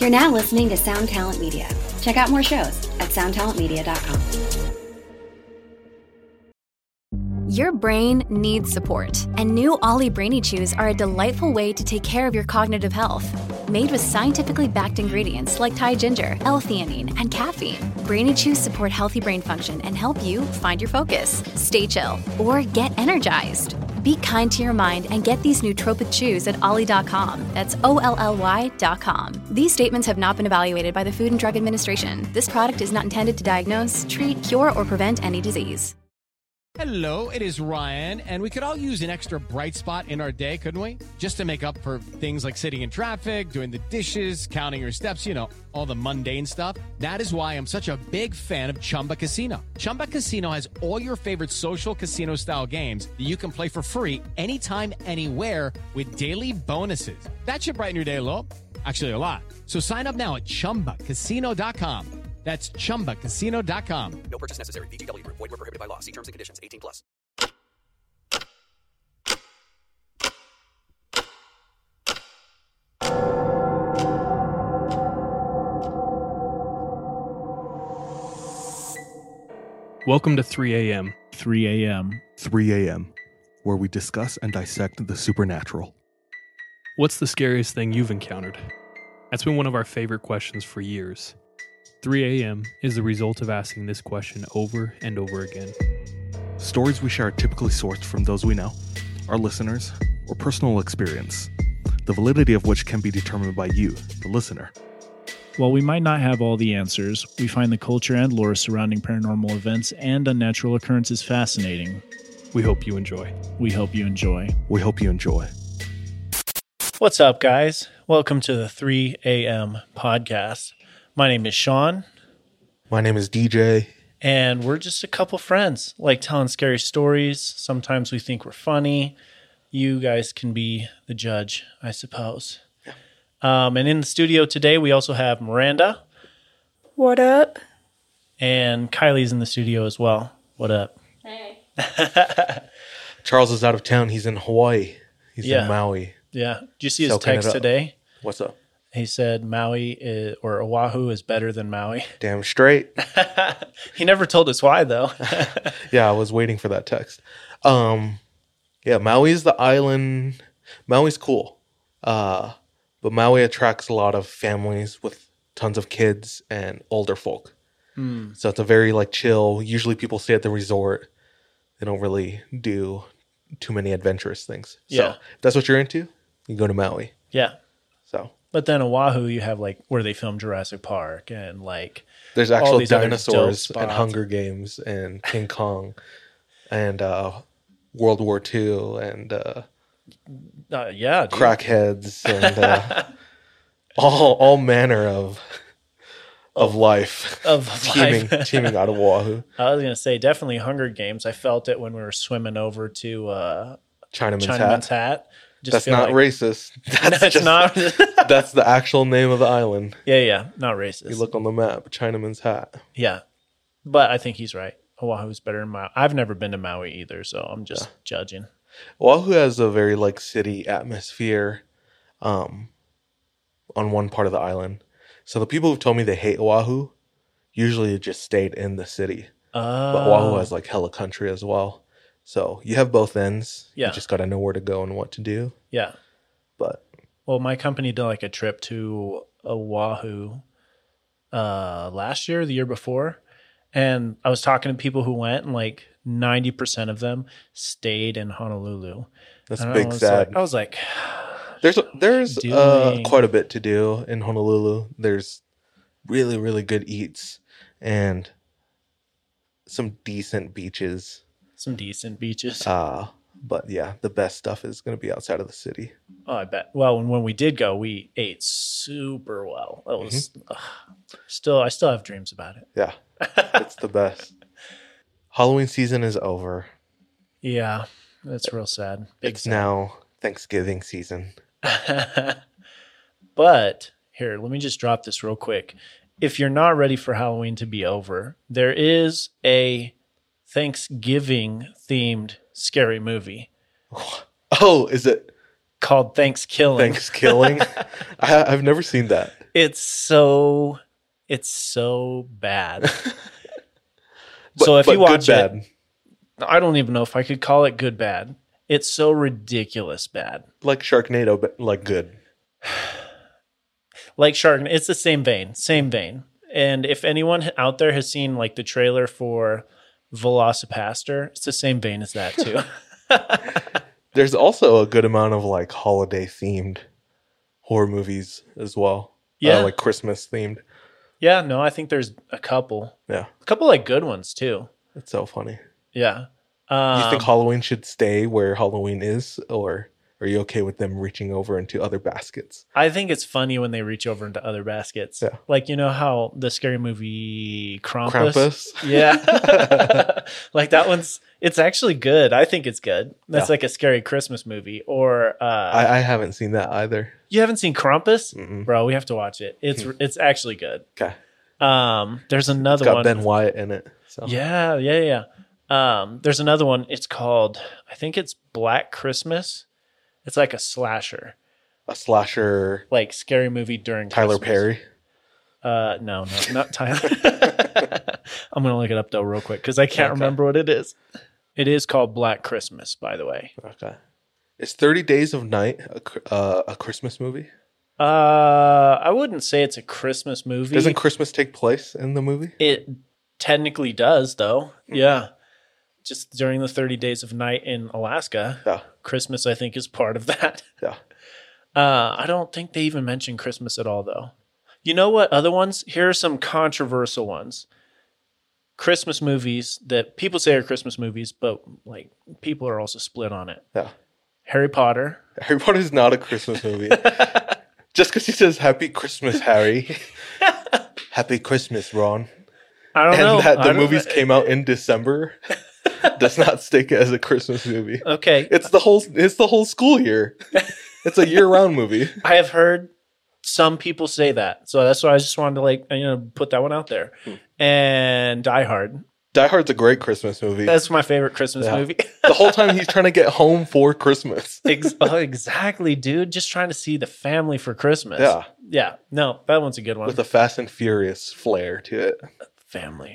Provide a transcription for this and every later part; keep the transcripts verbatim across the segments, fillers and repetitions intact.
You're now listening to Sound Talent Media. Check out more shows at sound talent media dot com. Your brain needs support, and new Ollie Brainy Chews are a delightful way to take care of your cognitive health. Made with scientifically backed ingredients like Thai ginger, L-theanine, and caffeine, Brainy Chews support healthy brain function and help you find your focus, stay chill, or get energized. Be kind to your mind and get these nootropic chews at ollie dot com. That's O L L Y dot com. These statements have not been evaluated by the Food and Drug Administration. This product is not intended to diagnose, treat, cure, or prevent any disease. Hello, it is Ryan, and we could all use an extra bright spot in our day, couldn't we? Just to make up for things like sitting in traffic, doing the dishes, counting your steps, you know, all the mundane stuff. That is why I'm such a big fan of Chumba Casino. Chumba Casino has all your favorite social casino-style games that you can play for free anytime, anywhere with daily bonuses. That should brighten your day a little. Actually, a lot. So sign up now at chumba casino dot com. That's chumba casino dot com. No purchase necessary. V G W Group. Void where prohibited by law. See terms and conditions. eighteen plus. Welcome to three a.m. three a.m. three a.m., where we discuss and dissect the supernatural. What's the scariest thing you've encountered? That's been one of our favorite questions for years. three a.m. is the result of asking this question over and over again. Stories we share are typically sourced from those we know, our listeners, or personal experience, the validity of which can be determined by you, the listener. While we might not have all the answers, we find the culture and lore surrounding paranormal events and unnatural occurrences fascinating. We hope you enjoy. We hope you enjoy. We hope you enjoy. What's up, guys? Welcome to the three a.m. podcast. My name is Sean. My name is D J. And we're just a couple friends, like telling scary stories. Sometimes we think we're funny. You guys can be the judge, I suppose. Yeah. Um, and in the studio today, we also have Miranda. What up? And Kylie's in the studio as well. What up? Hey. Charles is out of town. He's in Hawaii. He's yeah. in Maui. Yeah. Did you see his Soaking text today? What's up? He said Maui is, or Oahu is better than Maui. Damn straight. He never told us why, though. Yeah, I was waiting for that text. Um, yeah, Maui is the island. Maui's cool. Uh, but Maui attracts a lot of families with tons of kids and older folk. Mm. So it's a very like chill. Usually people stay at the resort. They don't really do too many adventurous things. So yeah. if that's what you're into, you go to Maui. Yeah. So. But then Oahu, you have like where they filmed Jurassic Park and like there's actual dinosaurs and Hunger Games and King Kong and uh, World War Two and uh, uh, yeah, dude. crackheads and uh, all all manner of of life of teaming life. teaming out of Oahu. I was gonna say definitely Hunger Games. I felt it when we were swimming over to uh, Chinaman's, Chinaman's Hat. Hat. Just That's not like, racist. That's no, it's just, not. That's the actual name of the island. Yeah, yeah, not racist. You look on the map, Chinaman's Hat. Yeah, but I think he's right. Oahu's better than Maui. I've never been to Maui either, so I'm just yeah. judging. Oahu has a very like city atmosphere um, on one part of the island. So the people who've told me they hate Oahu usually just stayed in the city. Oh. But Oahu has like hella country as well. So you have both ends. Yeah. You just got to know where to go and what to do. Yeah. But well, my company did like a trip to Oahu uh, last year, the year before. And I was talking to people who went and like ninety percent of them stayed in Honolulu. That's and big I was sad. Like, I was like, there's, there's doing... uh, quite a bit to do in Honolulu. There's really, really good eats and some decent beaches. Some decent beaches. Uh, but yeah, the best stuff is going to be outside of the city. Oh, I bet. Well, when, when we did go, we ate super well. It was mm-hmm. uh, still, I still have dreams about it. Yeah, it's the best. Halloween season is over. Yeah, that's real sad. Big it's sad. Now Thanksgiving season. But here, let me just drop this real quick. If you're not ready for Halloween to be over, there is a Thanksgiving themed scary movie. Oh, is it called Thanksgiving? Thanksgiving. I, I've never seen that. It's so, it's so bad. But, so if but you watch good, it, bad. I don't even know if I could call it good bad. It's so ridiculous bad. Like Sharknado, but like good. Like Shark, it's the same vein, same vein. And if anyone out there has seen like the trailer for Velocipaster, it's the same vein as that too. There's also a good amount of like holiday themed horror movies as well. Yeah. Uh, like Christmas themed. Yeah, no, I think there's a couple. Yeah. A couple like good ones too. It's so funny. Yeah. Do you Um, think Halloween should stay where Halloween is, or are you okay with them reaching over into other baskets? I think it's funny when they reach over into other baskets. Yeah. Like, you know how the scary movie Krampus? Krampus? Yeah. Like that one's, it's actually good. I think it's good. That's Yeah. like a scary Christmas movie. Or uh, I, I haven't seen that either. you haven't seen Krampus? Mm-mm. Bro, we have to watch it. It's it's actually good. Okay. Um, there's another It's got one. Ben Wyatt in it. So. Yeah, yeah, yeah. Um, there's another one. It's called, I think it's Black Christmas. It's like a slasher, A slasher, like scary movie during Tyler Christmas. Perry. Uh, no, no, not Tyler. I'm gonna look it up though real quick because I can't Okay. remember what it is. It is called Black Christmas, by the way. Okay. Is thirty Days of Night a, cr- uh, a Christmas movie? Uh, I wouldn't say it's a Christmas movie. Doesn't Christmas take place in the movie? It technically does, though. Yeah, just during the thirty days of night in Alaska. Yeah. Christmas, I think, is part of that. Yeah. Uh, I don't think they even mention Christmas at all, though. You know what? Other ones? Here are some controversial ones. Christmas movies that people say are Christmas movies, but like people are also split on it. Yeah. Harry Potter. Harry Potter is not a Christmas movie. Just because he says Happy Christmas, Harry. Happy Christmas, Ron. I don't and know. that I the don't- movies came out in December does not stake it as a Christmas movie. Okay. It's the whole it's the whole school year. It's a year-round movie. I have heard some people say that. So that's why I just wanted to like, you know, put that one out there. Hmm. And Die Hard. Die Hard's a great Christmas movie. That's my favorite Christmas Yeah. movie. The whole time he's trying to get home for Christmas. Ex- oh, exactly, dude. Just trying to see the family for Christmas. Yeah. Yeah. No, that one's a good one. With a Fast and Furious flair to it. family.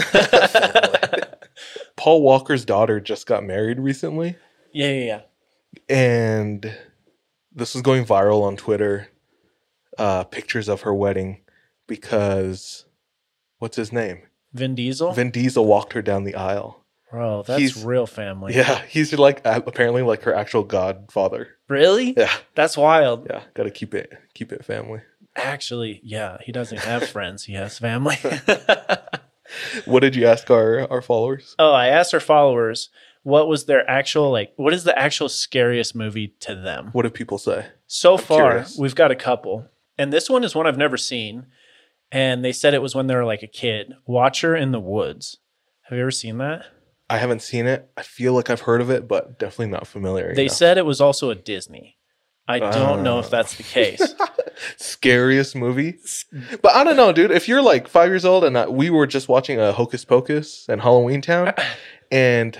Paul Walker's daughter just got married recently. Yeah, yeah, yeah. And this was going viral on Twitter. Uh, pictures of her wedding because what's his name? Vin Diesel? Vin Diesel walked her down the aisle. Bro, that's He's- real family. Yeah, he's like apparently like her actual godfather. Really? Yeah, That's wild. yeah, got to keep it keep it family. Actually, yeah, he doesn't have friends. He has family. What did you ask our our followers? Oh, I asked our followers what was their actual, like, what is the actual scariest movie to them? What did people say? So I'm far, curious. we've got a couple. And this one is one I've never seen. And they said it was when they were like a kid. Watcher in the Woods. Have you ever seen that? I haven't seen it. I feel like I've heard of it, but definitely not familiar. They enough. said it was also a Disney. I don't know if that's the case. Scariest movie, but I don't know, dude. If you're like five years old and I, we were just watching a Hocus Pocus and Halloween Town, and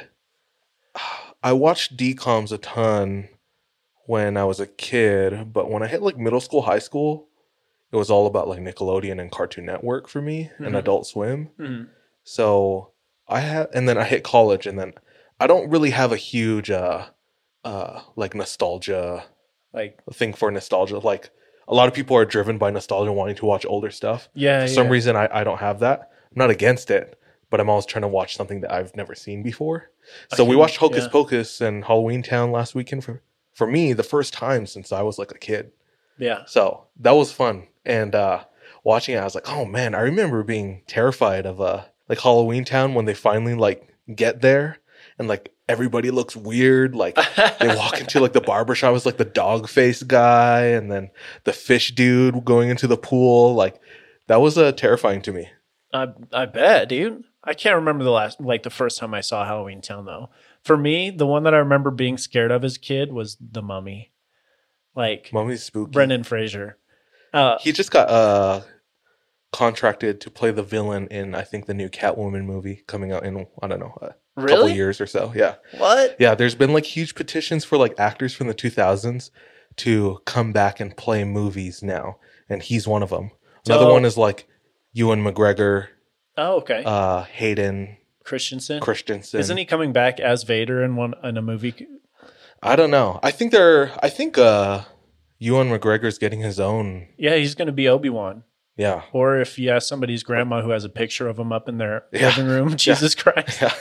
I watched D COMs a ton when I was a kid, but when I hit like middle school, high school, it was all about like Nickelodeon and Cartoon Network for me Mm-hmm. and Adult Swim. Mhm. So I had, and then I hit college, and then I don't really have a huge uh uh like nostalgia Like, thing for nostalgia. Like a lot of people are driven by nostalgia, wanting to watch older stuff. yeah, For some yeah. reason, I, I don't have that. I'm not against it, but I'm always trying to watch something that I've never seen before. So we can- watched Hocus yeah. Pocus and Halloween Town last weekend for for me, the first time since I was like a kid. Yeah. So that was fun. And uh, watching it, I was like, oh man, I remember being terrified of uh, like Halloween Town when they finally like get there and like everybody looks weird. Like they walk into like the barbershop, was like the dog face guy, and then the fish dude going into the pool. Like that was uh, terrifying to me. I I bet, dude. I can't remember the last, like the first time I saw Halloween Town though. For me, the one that I remember being scared of as a kid was The Mummy. Like Mummy's spooky. Brendan Fraser. Uh, He just got uh contracted to play the villain in I think the new Catwoman movie coming out in I don't know a couple Really? years or so. Yeah. what? Yeah, there's been like huge petitions for like actors from the two thousands to come back and play movies now. and he's one of them. Another Oh. one is like Ewan McGregor, Oh, okay. uh, Hayden Christensen. Christensen. Isn't he coming back as Vader in one in a movie? I don't know. I think they're. I think uh, Ewan McGregor's getting his own. Yeah, he's going to be Obi-Wan. Yeah. Or if you ask somebody's grandma who has a picture of him up in their Yeah. living room, Jesus Christ. Yeah.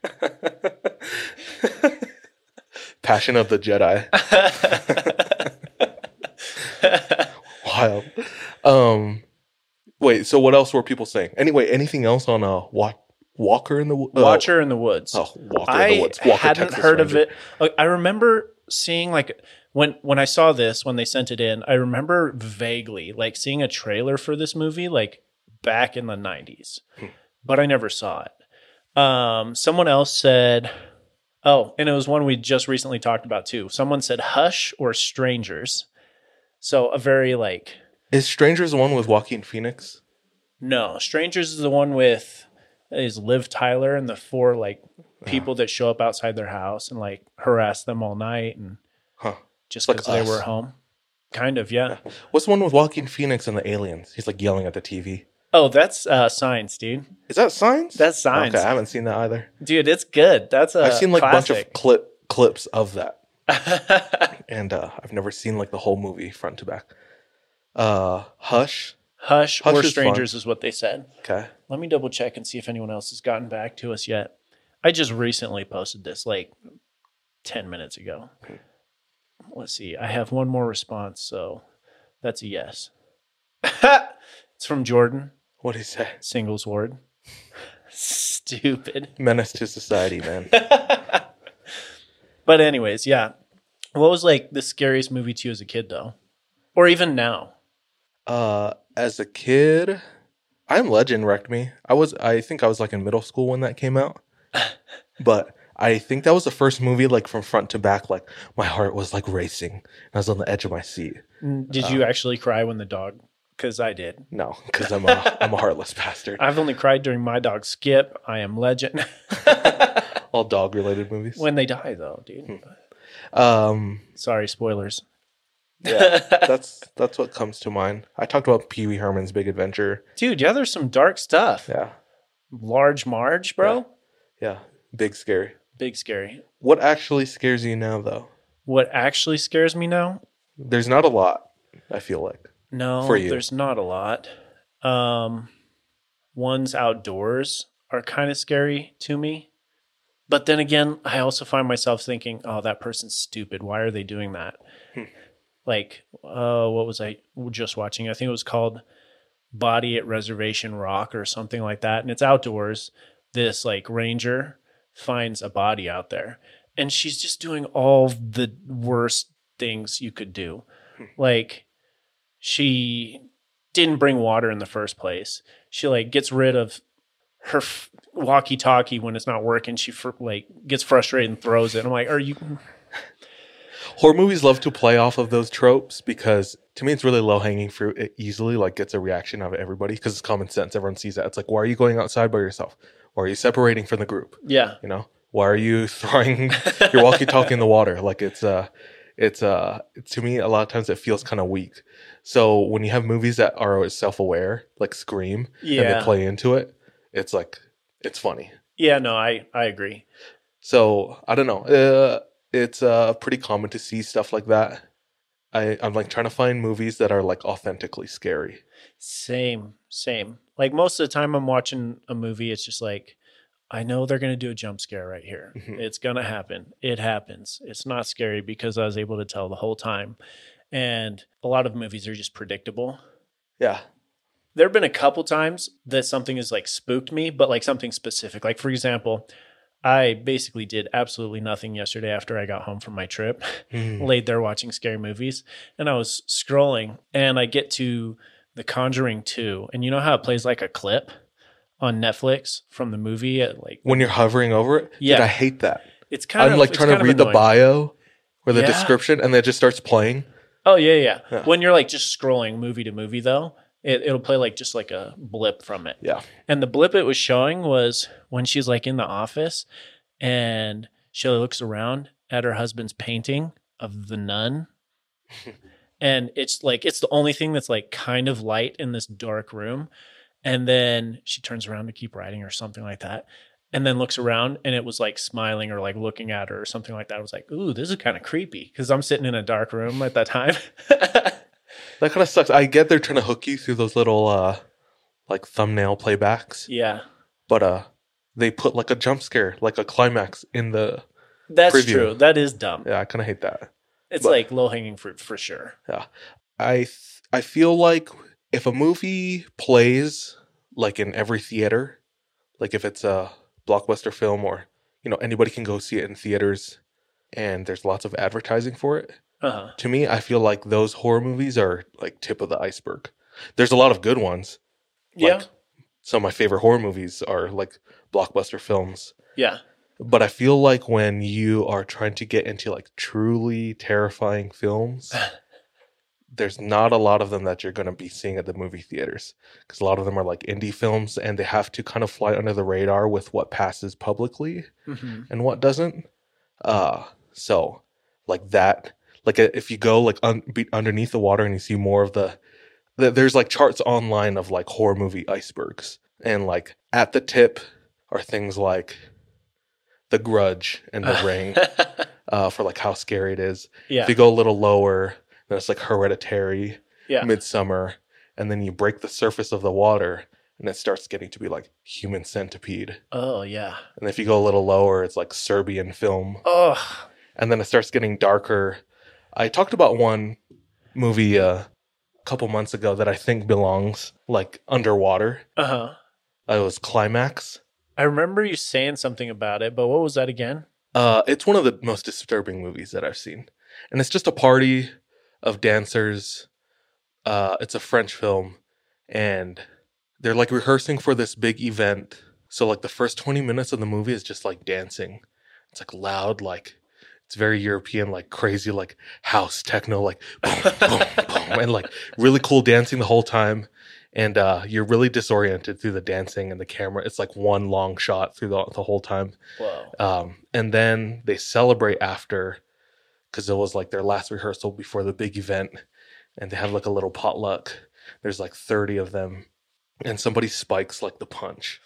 Passion of the Jedi. Wild. Um, wait. So what else were people saying? Anyway, anything else on uh, Wa- Walker in the Wo- uh, Watcher in the Woods. Oh, Walker I in the Woods. Walker, hadn't Texas heard of Ranger. it. Like, I remember seeing like when when I saw this when they sent it in. I remember vaguely like seeing a trailer for this movie like back in the nineties, Hmm. but I never saw it. Um, someone else said, "Oh," and it was one we just recently talked about too. Someone said "Hush" or "Strangers." So a very like Is Strangers the one with Joaquin Phoenix? no, "Strangers" is the one with is Liv Tyler and the four like people that show up outside their house and like harass them all night and Huh. just Like because they Us. were home. Kind of, yeah. What's the one with Joaquin Phoenix and the aliens? He's like yelling at the T V. Oh, that's uh, Signs, dude. Is that Signs? That's Signs. Okay, I haven't seen that either. Dude, it's good. That's a I've seen like a bunch classic. of clip clips of that, and uh, I've never seen like the whole movie front to back. Uh, Hush. Hush, Hush or is Strangers fun. is what they said. Okay. Let me double check and see if anyone else has gotten back to us yet. I just recently posted this like ten minutes ago. Let's see. I have one more response, so that's a yes. It's from Jordan. What did he say? Singles ward. Stupid. Menace to society, man. But anyways, yeah. What was like the scariest movie to you as a kid though? Or even now? Uh, as a kid, I Am Legend wrecked me. I was, I think I was like in middle school when that came out, but I think that was the first movie like from front to back. Like my heart was like racing. I was on the edge of my seat. Did you actually cry when the dog? Because I did. No, because I'm a, I'm a heartless bastard. I've only cried during my dog Skip. I Am Legend. All dog related movies. When they die, though, dude. Um, Sorry, spoilers. yeah, that's that's what comes to mind. I talked about Pee Wee Herman's Big Adventure. Dude, yeah, there's some dark stuff. Yeah, Large Marge, bro. yeah, big scary. Big scary. What actually scares you now, though? What actually scares me now? There's not a lot. I feel like. No, For you. there's not a lot. Um, ones outdoors are kind of scary to me. But then again, I also find myself thinking, oh, that person's stupid. Why are they doing that? Hmm. Like, uh, what was I just watching? I think it was called Body at Reservation Rock or something like that. And it's outdoors. This like ranger finds a body out there. And she's just doing all the worst things you could do. Like, she didn't bring water in the first place. She like gets rid of her f- walkie-talkie when it's not working. She fr- like gets frustrated and throws it. I'm like, are you? Horror movies love to play off of those tropes because to me it's really low hanging fruit. It easily like gets a reaction out of everybody because it's common sense. Everyone sees that. It's like, why are you going outside by yourself? Why are you separating from the group? Yeah. You know, why are you throwing your walkie-talkie in the water? Like it's uh it's uh to me a lot of times it feels kind of weak. So when you have movies that are self-aware, like Scream, and Yeah. they play into it, it's like it's funny. Yeah, no, I, I agree. So I don't know. Uh, it's uh pretty common to see stuff like that. I I'm like trying to find movies that are like authentically scary. Same, same. Like most of the time I'm watching a movie, it's just like, I know they're going to do a jump scare right here. Mhm. It's going to happen. It happens. It's not scary because I was able to tell the whole time. And a lot of movies are just predictable. Yeah. There have been a couple times that something has like spooked me, but like something specific. Like for example, I basically did absolutely nothing yesterday after I got home from my trip, Mm. laid there watching scary movies, and I was scrolling and I get to The Conjuring two. And you know how it plays like a clip on Netflix from the movie at like When you're hovering over it, Yeah. dude, I hate that. it's kind I'm of like it's trying to kind of read the annoying. bio or the Yeah. description, and then it just starts playing. Oh yeah, yeah, Yeah. When you're like just scrolling movie to movie though, it, it'll play like just like a blip from it. Yeah. And the blip it was showing was when she's like in the office and she looks around at her husband's painting of the nun. And it's like, it's the only thing that's like kind of light in this dark room. And then she turns around to keep writing or something like that. And then looks around and it was like smiling or like looking at her or something like that. I was like, ooh, this is kind of creepy because I'm sitting in a dark room at that time. That kind of sucks. I get they're trying to hook you through those little uh, like thumbnail playbacks. Yeah. But uh, they put like a jump scare, like a climax in the That's preview. true. That is dumb. Yeah, I kind of hate that. It's But- like low hanging fruit for sure. Yeah. I th- I feel like if a movie plays like in every theater, like if it's a blockbuster film or, you know, anybody can go see it in theaters and there's lots of advertising for it. Uh-huh. To me, I feel like those horror movies are like tip of the iceberg. There's a lot of good ones. Yeah. Like, some of my favorite horror movies are like blockbuster films. Yeah. But I feel like when you are trying to get into like truly terrifying films, there's not a lot of them that you're going to be seeing at the movie theaters because a lot of them are like indie films and they have to kind of fly under the radar with what passes publicly Mm-hmm. and what doesn't. Uh, so like that, like if you go like un- be underneath the water and you see more of the, the, there's like charts online of like horror movie icebergs and like at the tip are things like The Grudge and The Ring uh, for like how scary it is. Yeah. If you go a little lower, then it's like Hereditary, Yeah. Midsummer, and then you break the surface of the water and it starts getting to be like Human Centipede. Oh, yeah. And if you go a little lower, it's like Serbian Film. Oh, And then it starts getting darker. I talked about one movie uh, a couple months ago that I think belongs like underwater. uh-huh. Uh, it was Climax. I remember you saying something about it, but what was that again? Uh, it's one of the most disturbing movies that I've seen. And it's just a party of dancers. Uh, it's a French film. And they're like rehearsing for this big event. So like the first twenty minutes of the movie is just like dancing. It's like loud, like it's very European, like crazy, like house techno, like boom, boom, boom. And like really cool dancing the whole time. And uh, you're really disoriented through the dancing and the camera. It's like one long shot through the, the whole time. Whoa. Um, and then they celebrate after because it was like their last rehearsal before the big event. And they have like a little potluck. There's like thirty of them. And somebody spikes like the punch.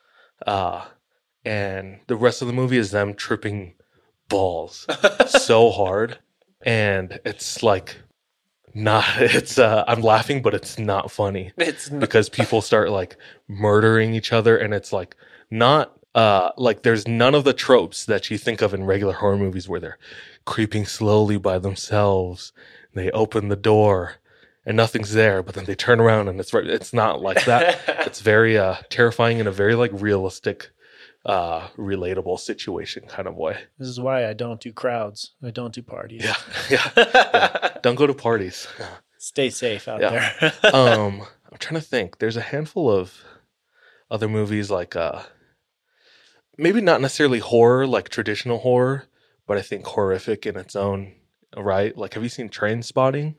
Uh, and the rest of the movie is them tripping balls so hard. And it's like not, it's, uh, I'm laughing, but it's not funny. It's not- Because people start like murdering each other. And it's like not, uh, like there's none of the tropes that you think of in regular horror movies where they're creeping slowly by themselves. They open the door and nothing's there, but then they turn around and it's right. It's not like that. It's very uh, terrifying in a very like realistic, uh, relatable situation kind of way. This is why I don't do crowds. I don't do parties. Yeah, yeah. yeah. Don't go to parties. Stay safe out Yeah. there. um, I'm trying to think. There's a handful of other movies like uh, maybe not necessarily horror, like traditional horror, but I think horrific in its own right. Like, have you seen Trainspotting?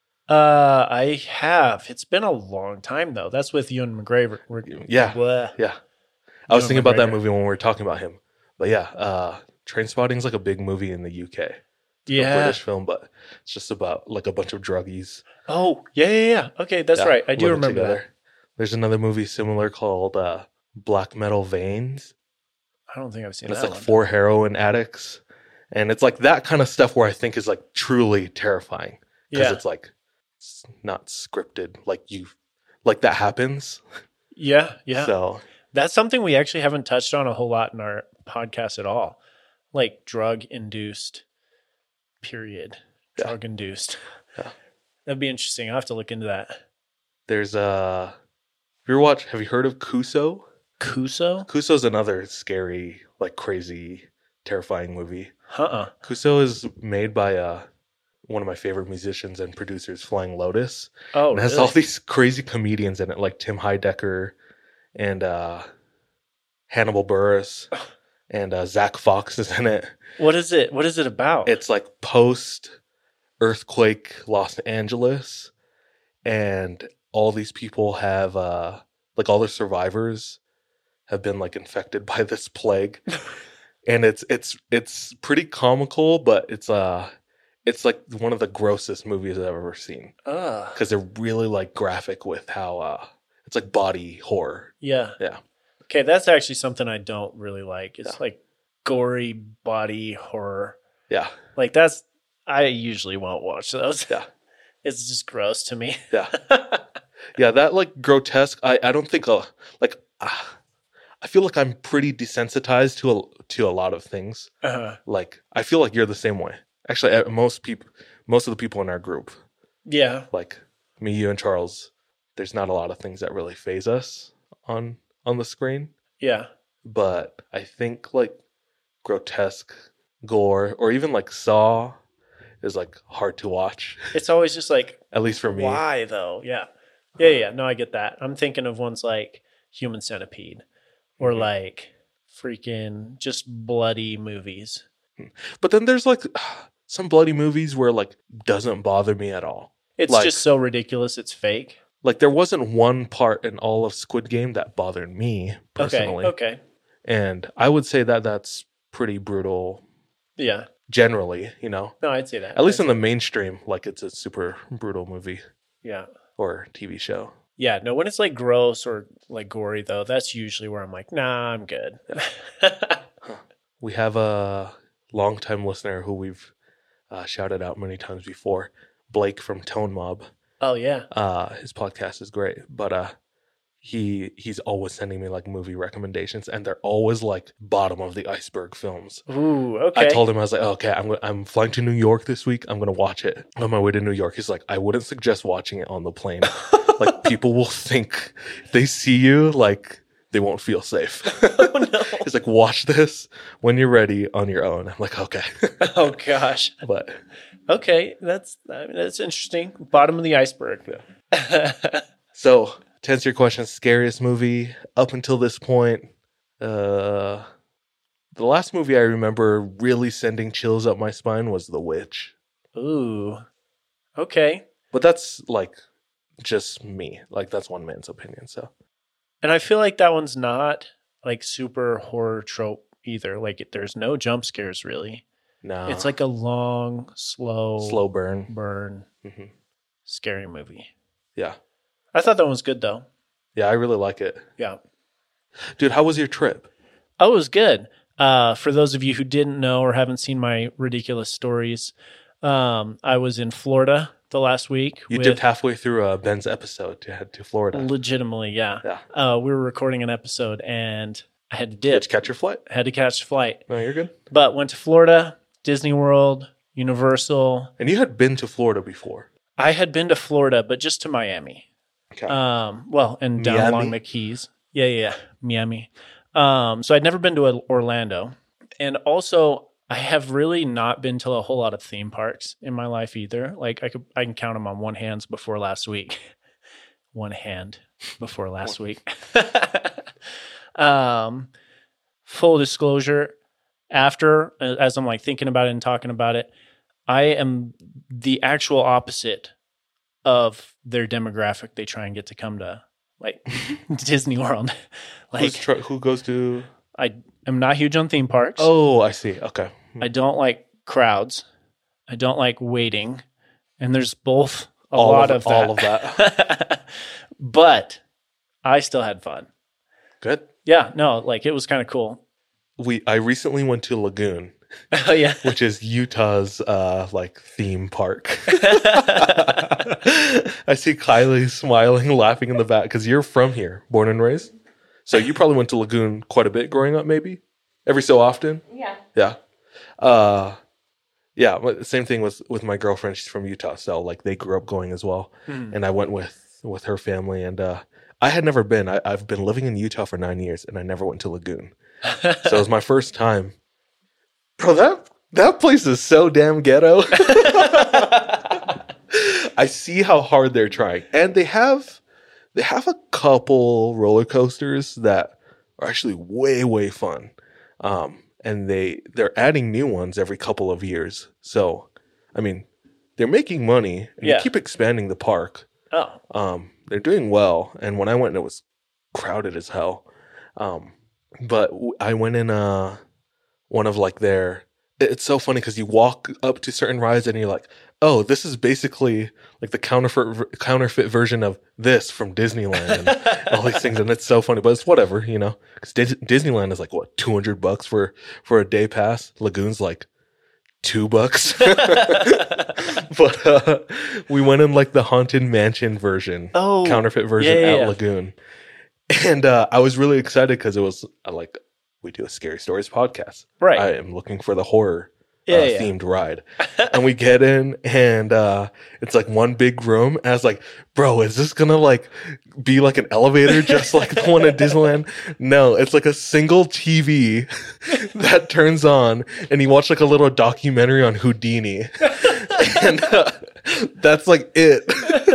Uh, I have. It's been a long time though. That's with Ewan McGregor. We're- Yeah. Blah. Yeah. I was Ewan thinking about that McGregor. movie when we were talking about him. But yeah, uh, Trainspotting's like a big movie in the U K. It's a Yeah. British film, but it's just about like a bunch of druggies. Oh, yeah, yeah, yeah. Okay, that's Yeah, right. I do living remember together. that. There's another movie similar called uh, Black Metal Veins. I don't think I've seen And it's that like one. four heroin addicts. And it's like that kind of stuff where I think is like truly terrifying. Because Yeah. it's like it's not scripted. Like you, like that happens. Yeah, yeah. So That's something we actually haven't touched on a whole lot in our podcast at all. Like drug induced, period. Yeah. Drug induced. Yeah. That'd be interesting. I'll have to look into that. there's uh, have you ever watched, have you heard of Kuso? Kuso? Kuso's another scary, like crazy, terrifying movie. Uh-uh. Kuso is made by uh, one of my favorite musicians and producers, Flying Lotus. Oh, And it has really? all these crazy comedians in it, like Tim Heidecker and uh, Hannibal Buress and uh, Zach Fox is in it. What is it? What is it about? It's like post earthquake Los Angeles, and all these people have uh, like all the survivors have been like infected by this plague, and it's it's it's pretty comical, but it's uh it's like one of the grossest movies I've ever seen. Ugh. Because they're really like graphic with how uh, it's like body horror. Yeah. Yeah. Okay, that's actually something I don't really like. It's Yeah. like gory body horror. Yeah. Like that's I usually won't watch those. Yeah. It's just gross to me. Yeah. Yeah, that like grotesque. I, I don't think uh, like uh, I feel like I'm pretty desensitized to a, to a lot of things. Uh-huh. Like I feel like you're the same way. Actually, uh, most people, most of the people in our group, Yeah. like me, you, and Charles, there's not a lot of things that really phase us on on the screen. Yeah. But I think like grotesque gore or even like Saw is like hard to watch. It's always just like, At least for me. why though? Yeah. Yeah, yeah. No, I get that. I'm thinking of ones like Human Centipede or Mhm. like freaking just bloody movies. But then there's like some bloody movies where like doesn't bother me at all. It's Like- just so ridiculous. It's fake. Like there wasn't one part in all of Squid Game that bothered me personally. Okay. Okay. And I would say that that's pretty brutal Yeah. generally, you know. No, I'd say that. At least I'd in the mainstream, like it's a super brutal movie say- Yeah. or T V show. Yeah. No, when it's like gross or like gory though, that's usually where I'm like, nah, I'm good. We have a longtime listener who we've uh, shouted out many times before, Blake from Tone Mob. Oh yeah. Uh, his podcast is great, but uh, he he's always sending me like movie recommendations, and they're always like bottom of the iceberg films. Ooh, okay. I told him I was like, oh, okay, I'm go- I'm flying to New York this week. I'm gonna watch it on my way to New York. He's like, I wouldn't suggest watching it on the plane. Like people will think if they see you, like they won't feel safe. Oh no. He's like, watch this when you're ready on your own. I'm like, okay, Oh gosh. but Okay, that's I mean, that's interesting. Bottom of the iceberg. so to answer your question, scariest movie up until this point, uh, the last movie I remember really sending chills up my spine was The Witch. Ooh. Okay. But that's like just me. Like that's one man's opinion. So And I feel like that one's not like super horror trope either. Like it, there's no jump scares really. no, It's like a long, slow, slow burn. burn, hmm scary movie. Yeah, I thought that one was good though. yeah, I really like it, Yeah. dude. How was your trip? Oh, it was good. Uh, for those of you who didn't know or haven't seen my ridiculous stories, um, I was in Florida the last week. You with- dipped halfway through uh, Ben's episode to head to Florida. Legitimately, yeah. Yeah. Uh, we were recording an episode and I had to Did dip. you catch your flight? Had to catch a flight. No, you're good. But went to Florida, Disney World, Universal. And you had been to Florida before. I had been to Florida, but just to Miami. Okay. Um, well, and down Miami? along the Keys. Yeah, yeah, yeah. Miami. Um, so I'd never been to Orlando. And also, I have really not been to a whole lot of theme parks in my life either. Like I could, I can count them on one hand before last week. One hand before last week. um, full disclosure, after, as I'm like thinking about it and talking about it, I am the actual opposite of their demographic they try and get to come to, like Disney World. Who's Like, tr- who goes to? I am not huge on theme parks. Oh, I see. Okay. I don't like crowds. I don't like waiting. And there's both a All lot of- of, that. all of that. But I still had fun. Good. Yeah, no, like it was kind of cool. We I recently went to Lagoon, Oh, yeah. which is Utah's uh like theme park. I see Kylie smiling, laughing in the back because you're from here, born and raised. So you probably went to Lagoon quite a bit growing up, maybe every so often. Yeah. Yeah. Uh, yeah. but Same thing with with my girlfriend. She's from Utah, so like they grew up going as well. Hmm. And I went with with her family, and uh, I had never been. I, I've been living in Utah for nine years, and I never went to Lagoon. So it was my first time. Bro, that that place is so damn ghetto. I see how hard they're trying, and they have they have a couple roller coasters that are actually way way fun. Um, and they they're adding new ones every couple of years. So, I mean, they're making money, and Yeah. you keep expanding the park. Oh, Um, they're doing well, and when I went, it was crowded as hell. Um, but w- I went in uh one of like their. it's so funny because you walk up to certain rides and you're like, oh, this is basically like the counterfeit counterfeit version of this from Disneyland and all these things. And it's so funny, but it's whatever, you know, because Dis- Disneyland is like, what, two hundred bucks for, for a day pass? Lagoon's like two bucks. But uh, we went in like the Haunted Mansion version, oh, counterfeit version yeah, yeah, at yeah. Lagoon. And uh, I was really excited because it was uh, like, we do a Scary Stories podcast. Right. I am looking for the horror Yeah, uh, yeah. themed ride. And we get in and uh, it's like one big room. And I was like, bro, is this going to like be like an elevator just like the one at Disneyland? No, it's like a single T V that turns on and you watch like a little documentary on Houdini. And uh, that's like it.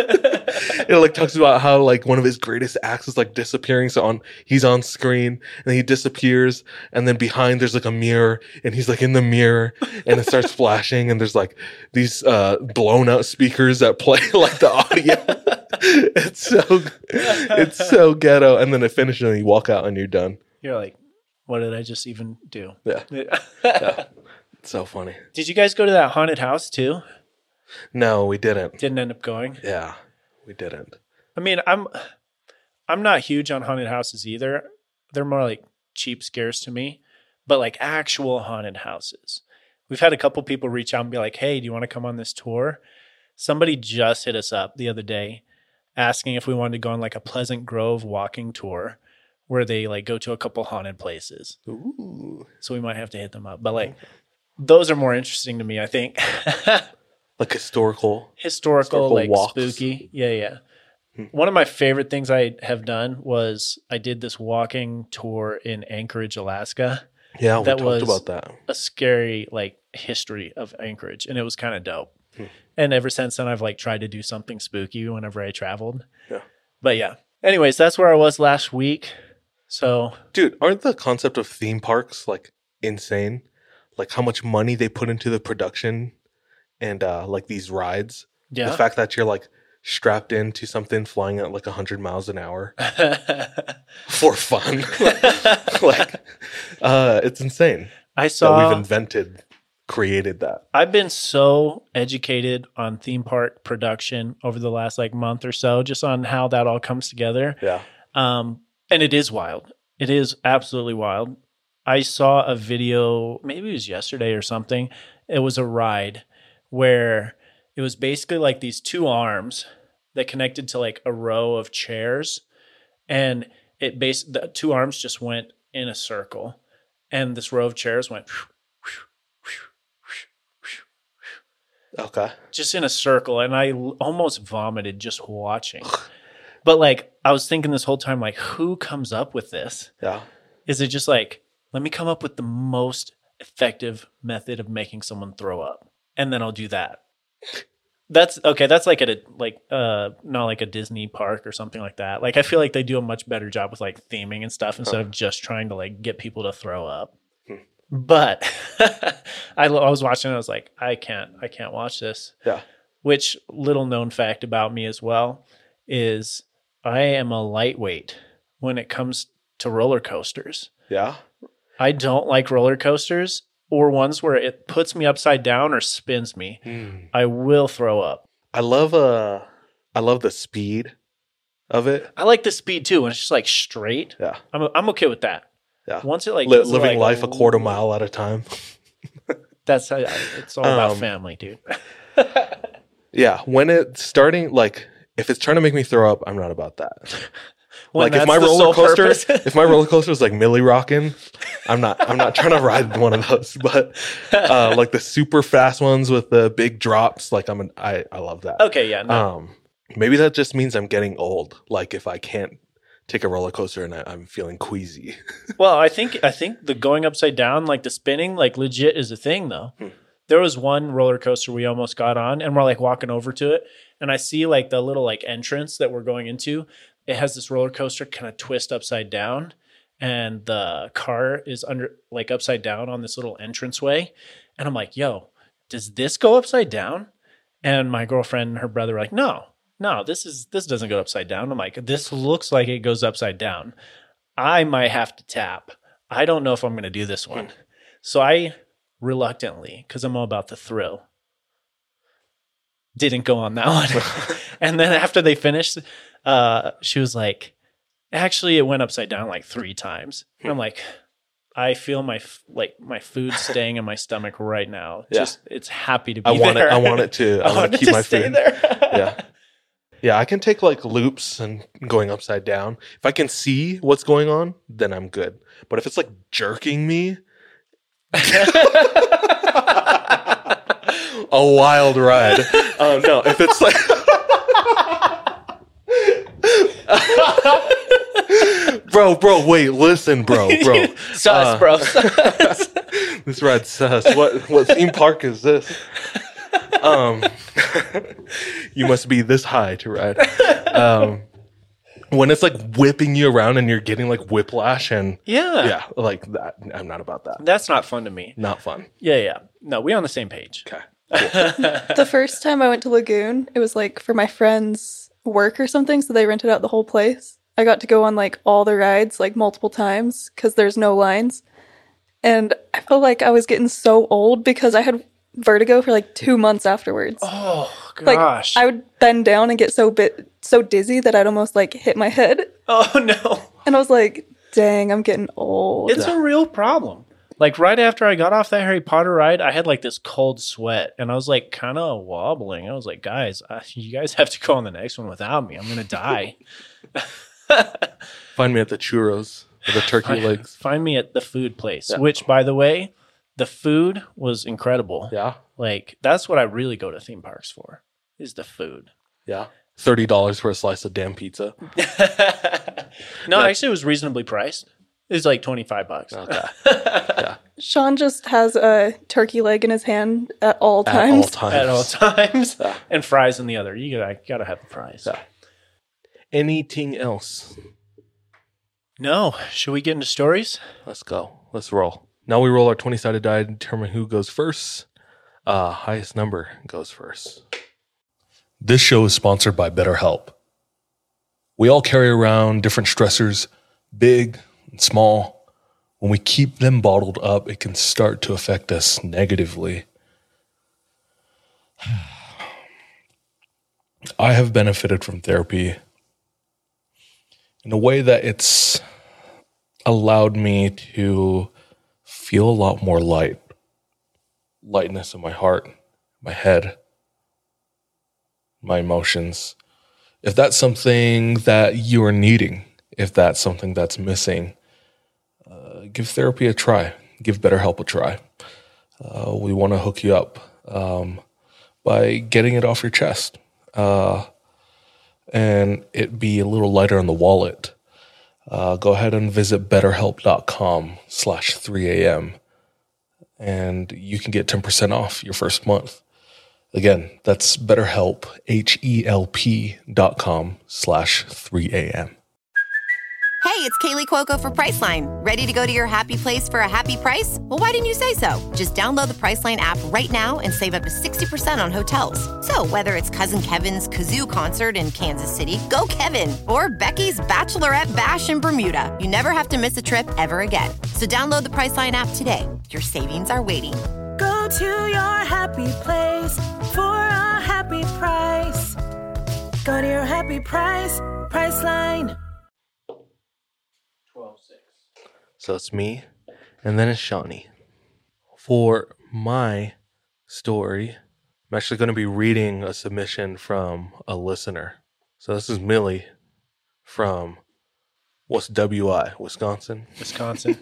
It like talks about how like one of his greatest acts is like disappearing. So on he's on screen and then he disappears, and then behind there's like a mirror and he's like in the mirror and it starts flashing and there's like these uh blown out speakers that play like the audio. It's so it's so ghetto. And then it finishes and you walk out and you're done. You're like, what did I just even do? Yeah. Yeah. It's so funny. Did you guys go to that haunted house too? No, we didn't. Didn't end up going. Yeah, we didn't. I mean, I'm I'm not huge on haunted houses either. They're more like cheap scares to me, but like actual haunted houses. We've had a couple people reach out and be like, "Hey, do you want to come on this tour?" Somebody just hit us up the other day asking if we wanted to go on like a Pleasant Grove walking tour where they like go to a couple haunted places. Ooh. So we might have to hit them up. But like those are more interesting to me, I think. Like historical. Historical, historical like walks. spooky. Yeah, yeah. One of my favorite things I have done was I did this walking tour in Anchorage, Alaska. Yeah, we that talked was about that. a scary like history of Anchorage, and it was kind of dope. Hmm. And ever since then, I've like tried to do something spooky whenever I traveled. Yeah. But yeah. Anyways, that's where I was last week. So, dude, aren't the concept of theme parks like insane? Like how much money they put into the production and uh, like these rides. yeah. The fact that you're like strapped into something flying at like one hundred miles an hour for fun. Like, uh, it's insane. I That saw we've invented, created that. I've been so educated on theme park production over the last like month or so, just on how that all comes together. Yeah. Um, and it is wild. It is absolutely wild. I saw a video, maybe it was yesterday or something. It was a ride where it was basically like these two arms that connected to like a row of chairs. And it based the two arms just went in a circle. And this row of chairs went Okay. just in a circle, and I l- almost vomited just watching. But like I was thinking this whole time, like, who comes up with this? Yeah. Is it just like, let me come up with the most effective method of making someone throw up, and then I'll do that? That's okay. That's like at a like uh not like a Disney park or something like that. Like I feel like they do a much better job with like theming and stuff instead of just trying to like get people to throw up. But I, I was watching, and I was like, I can't, I can't watch this. Yeah. Which little known fact about me as well is I am a lightweight when it comes to roller coasters. Yeah. I don't like roller coasters or ones where it puts me upside down or spins me. Mm. I will throw up. I love uh I love the speed of it. I like the speed too, when it's just like straight. Yeah. I'm I'm okay with that. Yeah. Once it like Li- gets, living like, life a quarter mile at a time. That's how, it's all about Um, family, dude. Yeah, when it's starting, like if it's trying to make me throw up, I'm not about that. When Like if that's my the roller sole coaster, purpose. if my roller coaster is like Millie rocking, I'm not. I'm not trying to ride one of those. But uh, like the super fast ones with the big drops, like I'm. An, I I love that. Okay, yeah, no. Um, maybe that just means I'm getting old. Like if I can't take a roller coaster and I, I'm feeling queasy. Well, I think I think the going upside down, like the spinning, like legit is a thing though. Hmm. There was one roller coaster we almost got on, and we're like walking over to it, and I see like the little like entrance that we're going into. It has this roller coaster kind of twist upside down, and the car is under like upside down on this little entranceway. And I'm like, yo, does this go upside down? And my girlfriend and her brother were like, no, no, this is this doesn't go upside down. I'm like, this looks like it goes upside down. I might have to tap. I don't know if I'm going to do this one. So I reluctantly because I'm all about the thrill. Didn't go on that one. And then after they finished, uh, she was like, actually, it went upside down like three times. And I'm like, I feel my f- like my food staying in my stomach right now. Yeah. Just it's happy to be I want there. it. I want it to. I, I want to it keep to my stay food there. Yeah, yeah. I can take like loops and going upside down. If I can see what's going on, then I'm good. But if it's like jerking me, a wild ride. Um, no, if it's like. bro, bro, wait, listen, bro, bro. Sus, Uh, bro. Sus. This ride's sus. What what theme park is this? Um, you must be this high to ride. Um, when it's like whipping you around and you're getting like whiplash and Yeah. yeah, like that. I'm not about that. That's not fun to me. Not fun. Yeah, yeah. No, we on the same page. Okay. The first time I went to Lagoon, it was like for my friend's work or something, so they rented out the whole place. I got to go on like all the rides like multiple times because there's no lines. And I felt like I was getting so old because I had vertigo for like two months afterwards. Oh, Like gosh. I would bend down and get so bit so dizzy that I'd almost like hit my head. oh, no. And I was like, dang, I'm getting old. It's a real problem. Like right after I got off that Harry Potter ride, I had like this cold sweat and I was like kind of wobbling. I was like, guys, uh, you guys have to go on the next one without me. I'm going to die. Find me at the churros or the turkey Find, legs. find me at the food place, Yeah. which by the way, the food was incredible. Yeah, Like that's what I really go to theme parks for is the food. yeah. Thirty dollars for a slice of damn pizza. No, actually it was reasonably priced. It was like twenty-five bucks. Okay. Sean just has a turkey leg in his hand at all At times. all times. At all times. Yeah. And fries in the other. You gotta, gotta have the fries. Yeah. Anything else? No. Should we get into stories? Let's go. Let's roll. Now we roll our twenty-sided die to determine who goes first. Uh, highest number goes first. This show is sponsored by BetterHelp. We all carry around different stressors, big and small. When we keep them bottled up, it can start to affect us negatively. I have benefited from therapy in a way that it's allowed me to feel a lot more light. Lightness in my heart, my head, my emotions. If that's something that you are needing, if that's something that's missing, uh, give therapy a try. Give BetterHelp a try. Uh, we want to hook you up um, by getting it off your chest uh, and it be a little lighter on the wallet. Uh, go ahead and visit betterhelp.com slash 3am and you can get ten percent off your first month. Again, that's BetterHelp, H-E-L-P dot com slash 3am. Hey, it's Kaylee Cuoco for Priceline. Ready to go to your happy place for a happy price? Well, why didn't you say so? Just download the Priceline app right now and save up to sixty percent on hotels. So whether it's Cousin Kevin's Kazoo Concert in Kansas City, go Kevin, or Becky's Bachelorette Bash in Bermuda, you never have to miss a trip ever again. So download the Priceline app today. Your savings are waiting. Go to your happy place for a happy price. Go to your happy price, Priceline. So it's me, and then it's Shawnee. For my story, I'm actually going to be reading a submission from a listener. So this is Millie from, what's W I, Wisconsin? Wisconsin.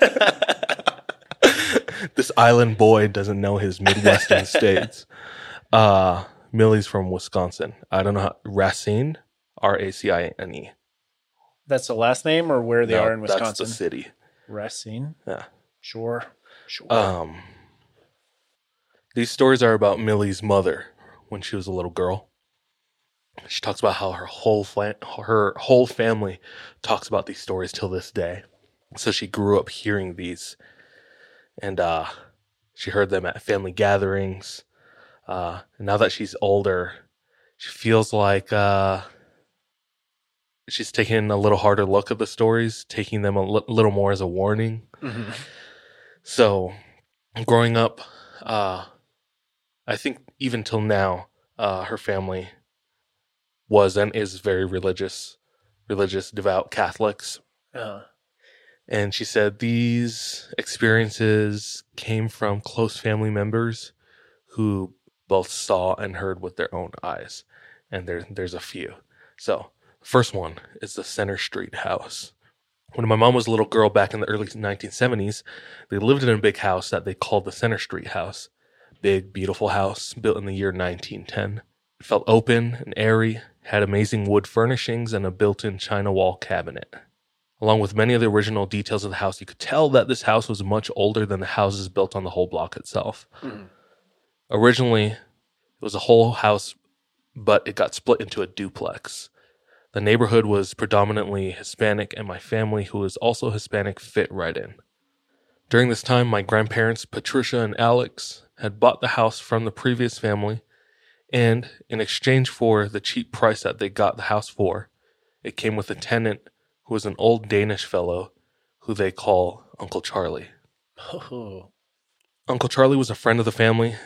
This island boy doesn't know his Midwestern states. Uh, Millie's from Wisconsin. I don't know how, Racine, R A C I N E. That's the last name or where they No, are in Wisconsin? That's the city. Racine? Yeah. Sure. Sure. Um, these stories are about Millie's mother when she was a little girl. She talks about how her whole fla- her whole family talks about these stories till this day. So she grew up hearing these, and uh, she heard them at family gatherings. Uh, and now that she's older, she feels like uh, she's taking a little harder look at the stories, taking them a l- little more as a warning. Mm-hmm. So growing up, uh, I think even till now, uh, her family was and is very religious, religious, devout Catholics. Uh, And she said these experiences came from close family members who both saw and heard with their own eyes. And there, there's a few. So, first one is the Center Street house. When my mom was a little girl back in the early nineteen seventies, they lived in a big house that they called the Center Street house. Big, beautiful house built in the year nineteen ten. It felt open and airy, had amazing wood furnishings and a built-in china wall cabinet. Along with many of the original details of the house, you could tell that this house was much older than the houses built on the whole block itself. Mm. Originally, it was a whole house, but it got split into a duplex. The neighborhood was predominantly Hispanic, and my family, who was also Hispanic, fit right in. During this time, my grandparents, Patricia and Alex, had bought the house from the previous family, and in exchange for the cheap price that they got the house for, it came with a tenant who was an old Danish fellow who they call Uncle Charlie. Oh. Uncle Charlie was a friend of the family,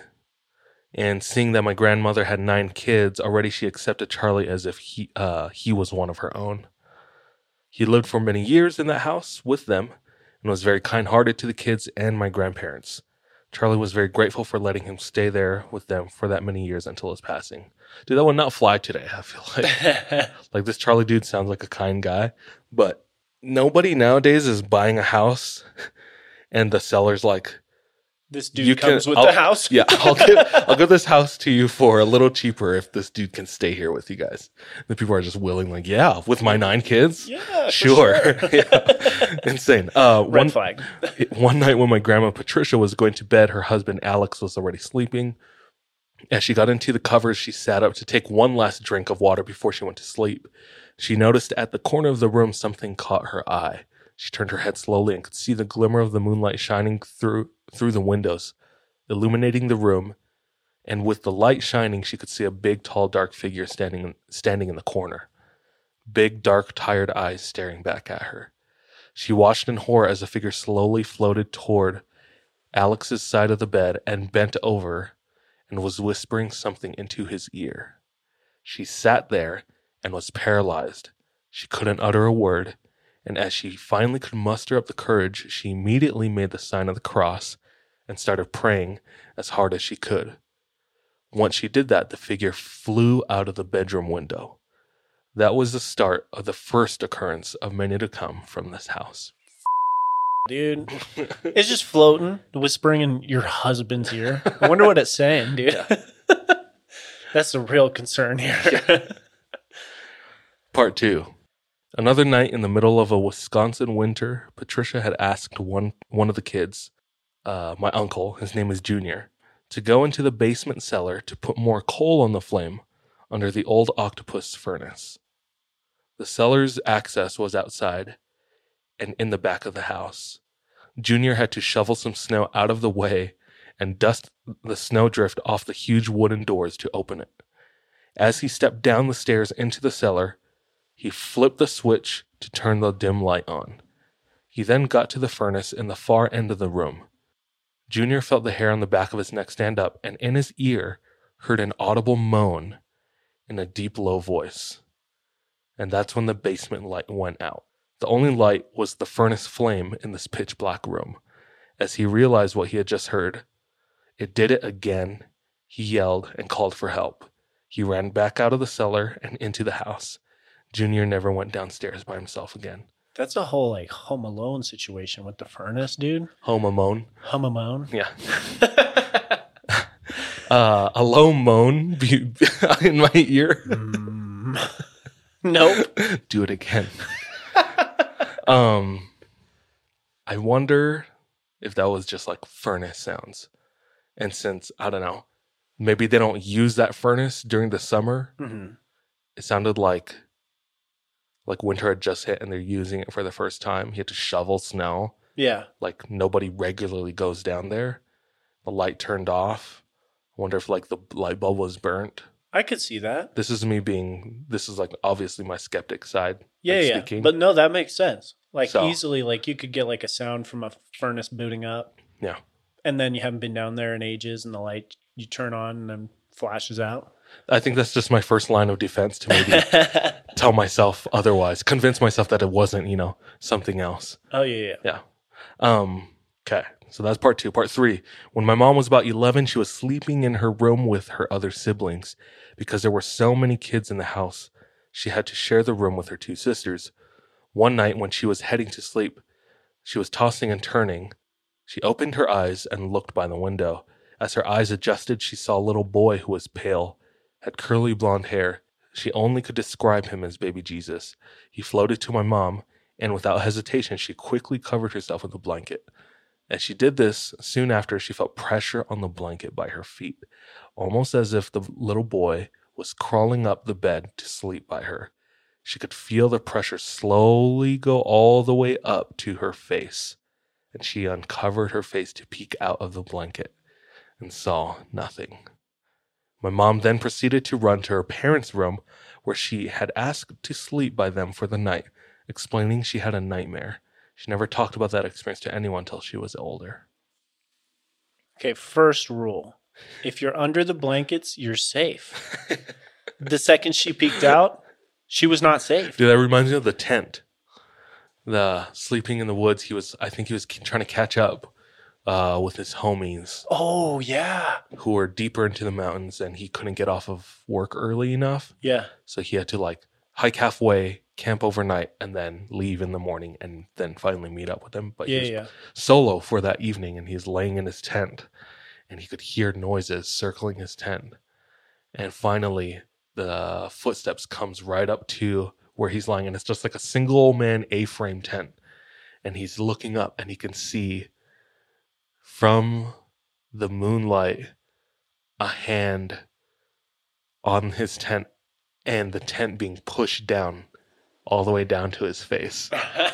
and seeing that my grandmother had nine kids, already she accepted Charlie as if he uh, he was one of her own. He lived for many years in that house with them and was very kind-hearted to the kids and my grandparents. Charlie was very grateful for letting him stay there with them for that many years until his passing. Dude, that would not fly today, I feel like. Like, this Charlie dude sounds like a kind guy, but nobody nowadays is buying a house and the seller's like, this dude you comes can, with I'll, the house? Yeah, I'll give, I'll give this house to you for a little cheaper if this dude can stay here with you guys. The people are just willing, like, yeah, with my nine kids? Yeah, sure. sure. Yeah. Insane. Uh, Red one, flag. One night when my grandma Patricia was going to bed, her husband Alex was already sleeping. As she got into the covers, she sat up to take one last drink of water before she went to sleep. She noticed at the corner of the room something caught her eye. She turned her head slowly and could see the glimmer of the moonlight shining through through the windows, illuminating the room. And with the light shining, she could see a big, tall, dark figure standing standing in the corner. Big, dark, tired eyes staring back at her. She watched in horror as the figure slowly floated toward Alex's side of the bed and bent over and was whispering something into his ear. She sat there and was paralyzed. She couldn't utter a word, and as she finally could muster up the courage, she immediately made the sign of the cross and started praying as hard as she could. Once she did that, the figure flew out of the bedroom window. That was the start of the first occurrence of many to come from this house. Dude, it's just floating, whispering in your husband's ear. I wonder what it's saying, dude. Yeah. That's the real concern here. Part two. Another night in the middle of a Wisconsin winter, Patricia had asked one, one of the kids, uh, my uncle, his name is Junior, to go into the basement cellar to put more coal on the flame under the old octopus furnace. The cellar's access was outside and in the back of the house. Junior had to shovel some snow out of the way and dust the snowdrift off the huge wooden doors to open it. As he stepped down the stairs into the cellar, he flipped the switch to turn the dim light on. He then got to the furnace in the far end of the room. Junior felt the hair on the back of his neck stand up, and in his ear heard an audible moan in a deep, low voice. And that's when the basement light went out. The only light was the furnace flame in this pitch black room. As he realized what he had just heard, it did it again. He yelled and called for help. He ran back out of the cellar and into the house. Junior never went downstairs by himself again. That's a whole like Home Alone situation with the furnace, dude. Home Alone. Home Alone. Yeah. uh, a low moan be- in my ear. Mm. Nope. Do it again. um, I wonder if that was just like furnace sounds. And since, I don't know, maybe they don't use that furnace during the summer, mm-hmm. It sounded like like winter had just hit and they're using it for the first time. He had to shovel snow. Yeah. Like nobody regularly goes down there. The light turned off. I wonder if like the light bulb was burnt. I could see that. This is me being, this is like obviously my skeptic side. Yeah, like, yeah. speaking. But no, that makes sense. Like So- easily, like you could get like a sound from a furnace booting up. Yeah. And then you haven't been down there in ages, and the light you turn on and then flashes out. I think that's just my first line of defense to maybe tell myself otherwise, convince myself that it wasn't, you know, something else. Oh, yeah, yeah. Yeah. Um, okay. So that's part two. Part three. When my mom was about eleven, she was sleeping in her room with her other siblings. Because there were so many kids in the house, she had to share the room with her two sisters. One night when she was heading to sleep, she was tossing and turning. She opened her eyes and looked by the window. As her eyes adjusted, she saw a little boy who was pale, had curly blonde hair. She only could describe him as baby Jesus. He floated to my mom, and without hesitation, she quickly covered herself with a blanket. As she did this, soon after, she felt pressure on the blanket by her feet, almost as if the little boy was crawling up the bed to sleep by her. She could feel the pressure slowly go all the way up to her face, and she uncovered her face to peek out of the blanket and saw nothing. My mom then proceeded to run to her parents' room, where she had asked to sleep by them for the night, explaining she had a nightmare. She never talked about that experience to anyone until she was older. Okay, first rule. If you're under the blankets, you're safe. The second she peeked out, she was not safe. Dude, that reminds me of the tent. The sleeping in the woods. He was, I think he was trying to catch up uh, with his homies. Oh, yeah. Who were deeper into the mountains, and he couldn't get off of work early enough. Yeah. So he had to like hike halfway, camp overnight, and then leave in the morning, and then finally meet up with them. But yeah, he was yeah. solo for that evening, and he's laying in his tent, and he could hear noises circling his tent. And finally, the footsteps comes right up to where he's lying, and it's just like a single man A-frame tent. And he's looking up, and he can see from the moonlight a hand on his tent, and the tent being pushed down all the way down to his face.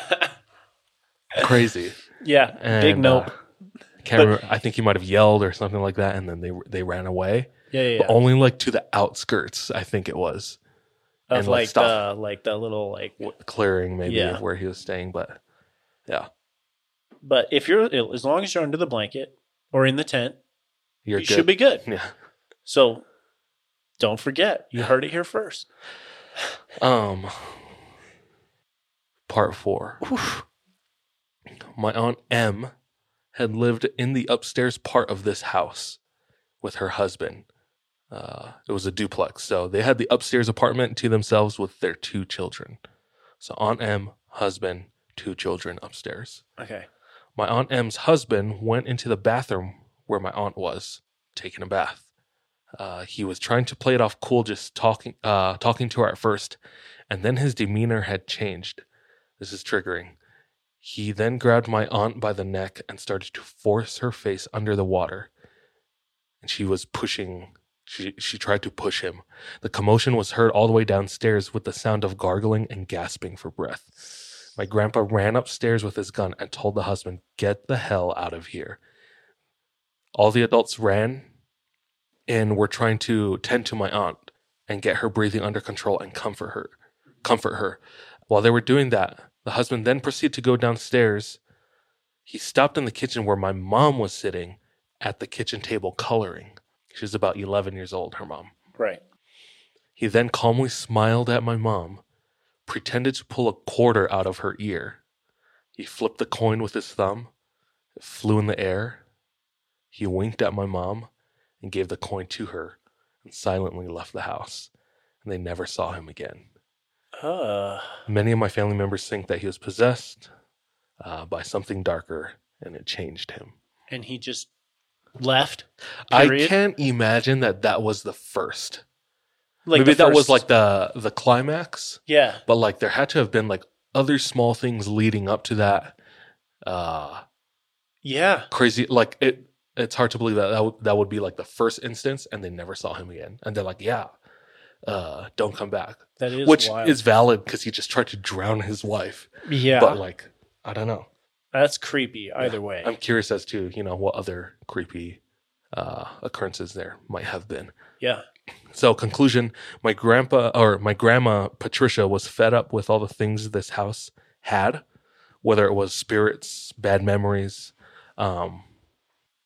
Crazy. Yeah, and, big nope. Uh, can't but, remember. I think he might have yelled or something like that, and then they they ran away. Yeah, yeah. But yeah. only like to the outskirts, I think it was. Of and like, like the like the little like clearing maybe yeah. of where he was staying, but yeah. But if you're as long as you're under the blanket or in the tent, you're you good. should be good. Yeah. So don't forget, you heard it here first. Um, part four. Oof. My Aunt M had lived in the upstairs part of this house with her husband. Uh, it was a duplex, so they had the upstairs apartment to themselves with their two children. So Aunt M, husband, two children upstairs. Okay. My Aunt M's husband went into the bathroom where my aunt was, taking a bath. Uh, he was trying to play it off cool, just talking, uh, talking to her at first, and then his demeanor had changed. This is triggering. He then grabbed my aunt by the neck and started to force her face under the water. And she was pushing, she, she tried to push him. The commotion was heard all the way downstairs with the sound of gargling and gasping for breath. My grandpa ran upstairs with his gun and told the husband, "Get the hell out of here." All the adults ran and were trying to tend to my aunt and get her breathing under control and comfort her. Comfort her. While they were doing that, the husband then proceeded to go downstairs. He stopped in the kitchen where my mom was sitting at the kitchen table coloring. She was about eleven years old, her mom. Right. He then calmly smiled at my mom, pretended to pull a quarter out of her ear. He flipped the coin with his thumb. It flew in the air. He winked at my mom and gave the coin to her and silently left the house. And they never saw him again. Uh. Many of my family members think that he was possessed uh, by something darker, and it changed him. And he just left? Period? I can't imagine that that was the first. Like Maybe the that first... was like the, the climax. Yeah. But like there had to have been like other small things leading up to that. Uh, yeah. Crazy. Like it. It's hard to believe that that, w- that would be like the first instance, and they never saw him again. And they're like, yeah, uh, don't come back. That is Which wild. is valid because he just tried to drown his wife. Yeah. But like, I don't know. That's creepy either yeah. way. I'm curious as to, you know, what other creepy uh, occurrences there might have been. Yeah. So conclusion, my grandpa or my grandma Patricia was fed up with all the things this house had, whether it was spirits, bad memories, um,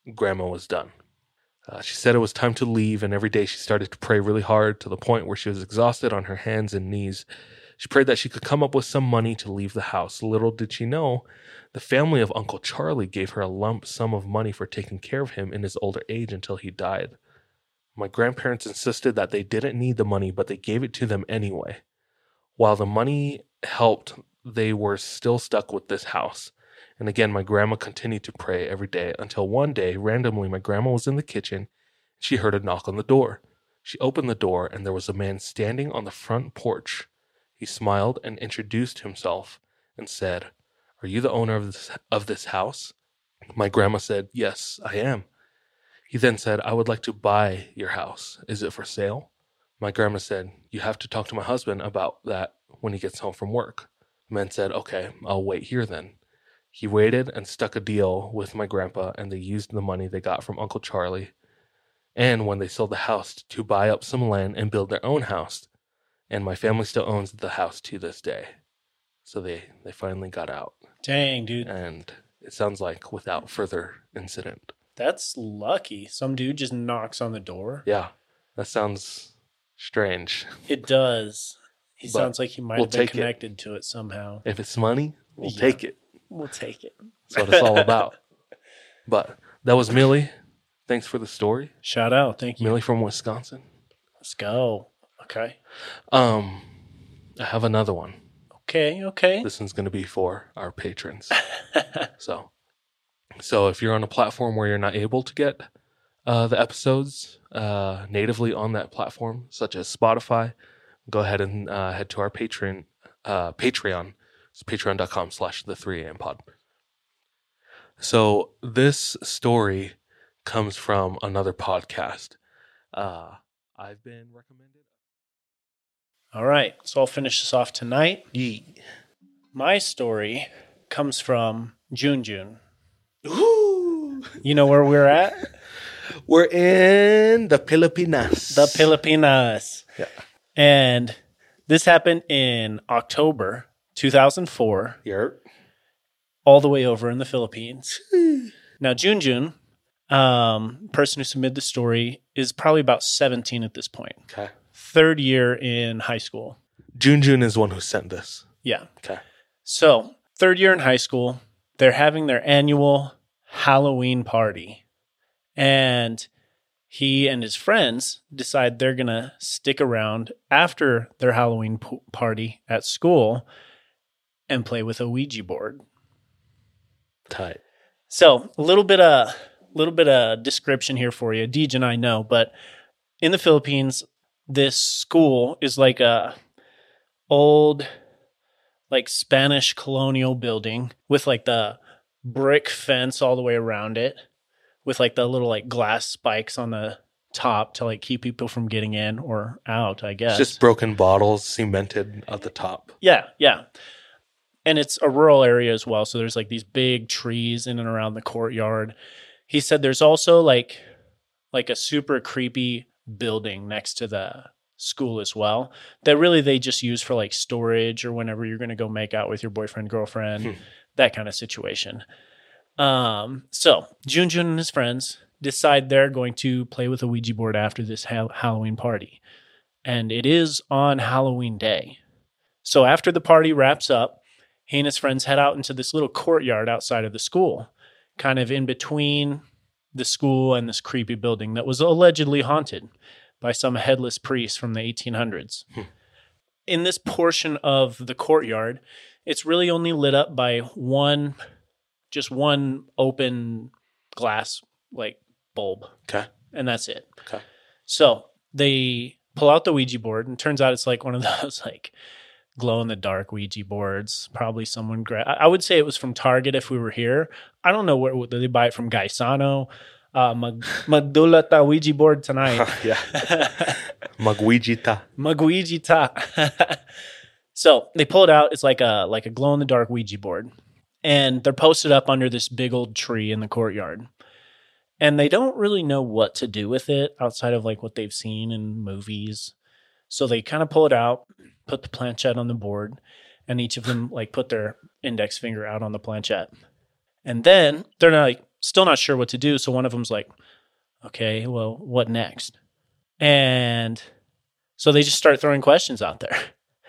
Grandma was done. Uh, she said it was time to leave, and every day she started to pray really hard to the point where she was exhausted on her hands and knees. She prayed that she could come up with some money to leave the house. Little did she know, the family of Uncle Charlie gave her a lump sum of money for taking care of him in his older age until he died. My grandparents insisted that they didn't need the money, but they gave it to them anyway. While the money helped, they were still stuck with this house. And again, my grandma continued to pray every day until one day, randomly, my grandma was in the kitchen. She heard a knock on the door. She opened the door, and there was a man standing on the front porch. He smiled and introduced himself and said, "Are you the owner of this, of this house?" My grandma said, "Yes, I am." He then said, "I would like to buy your house. Is it for sale?" My grandma said, "You have to talk to my husband about that when he gets home from work." The man said, "Okay, I'll wait here then." He waited and stuck a deal with my grandpa, and they used the money they got from Uncle Charlie and when they sold the house to buy up some land and build their own house. And my family still owns the house to this day. So they, they finally got out. Dang, dude. And it sounds like without further incident. That's lucky. Some dude just knocks on the door. Yeah, that sounds strange. It does. He But sounds like he might we'll have been take it. connected to it somehow. If it's money, we'll Yeah. take it. We'll take it. That's what it's all about. But that was Millie. Thanks for the story. Shout out. Thank you. Millie from Wisconsin. Let's go. Okay. Um, I have another one. Okay, okay. This one's going to be for our patrons. so, so if you're on a platform where you're not able to get uh, the episodes uh, natively on that platform, such as Spotify, go ahead and uh, head to our Patreon. Uh, Patreon. It's patreon.com slash the 3am pod. So this story comes from another podcast. Uh, I've been recommended. All right. So I'll finish this off tonight. Yeah. My story comes from June June. Ooh. You know where we're at? We're in the Pilipinas. The Pilipinas. Yeah. And this happened in October two thousand four. Yep. All the way over in the Philippines. Now, June June, um, person who submitted the story, is probably about seventeen at this point. Okay. Third year in high school. June June is one who sent this. Yeah. Okay. So, third year in high school, they're having their annual Halloween party. And he and his friends decide they're going to stick around after their Halloween p- party at school and play with a Ouija board. Tight. So, a little bit of little bit of description here for you. Deej and I know, but in the Philippines, this school is like a old, like Spanish colonial building with like the brick fence all the way around it, with like the little like glass spikes on the top to like keep people from getting in or out, I guess. It's just broken bottles cemented at the top. Yeah, yeah. And it's a rural area as well, so there's like these big trees in and around the courtyard. He said there's also like like a super creepy building next to the school as well that really they just use for like storage or whenever you're going to go make out with your boyfriend, girlfriend, Hmm. that kind of situation. Um, so Jun Jun and his friends decide they're going to play with a Ouija board after this ha- Halloween party. And it is on Halloween day. So after the party wraps up, he and his friends head out into this little courtyard outside of the school, kind of in between the school and this creepy building that was allegedly haunted by some headless priest from the eighteen hundreds. Hmm. In this portion of the courtyard, it's really only lit up by one, just one open glass like bulb. Okay. And that's it. Okay. So they pull out the Ouija board, and it turns out it's like one of those like glow in the dark Ouija boards. Probably someone gra- I would say it was from Target if we were here. I don't know where did they buy it from. Gaisano. Uh, mag magdulata Ouija board tonight. Yeah. Magouijita. Magouijita. So they pull it out. It's like a like a glow in the dark Ouija board, and they're posted up under this big old tree in the courtyard. And they don't really know what to do with it outside of like what they've seen in movies. So they kind of pull it out, put the planchette on the board, and each of them like put their index finger out on the planchette. And then they're like, still not sure what to do. So one of them's like, okay, well, what next? And so they just start throwing questions out there.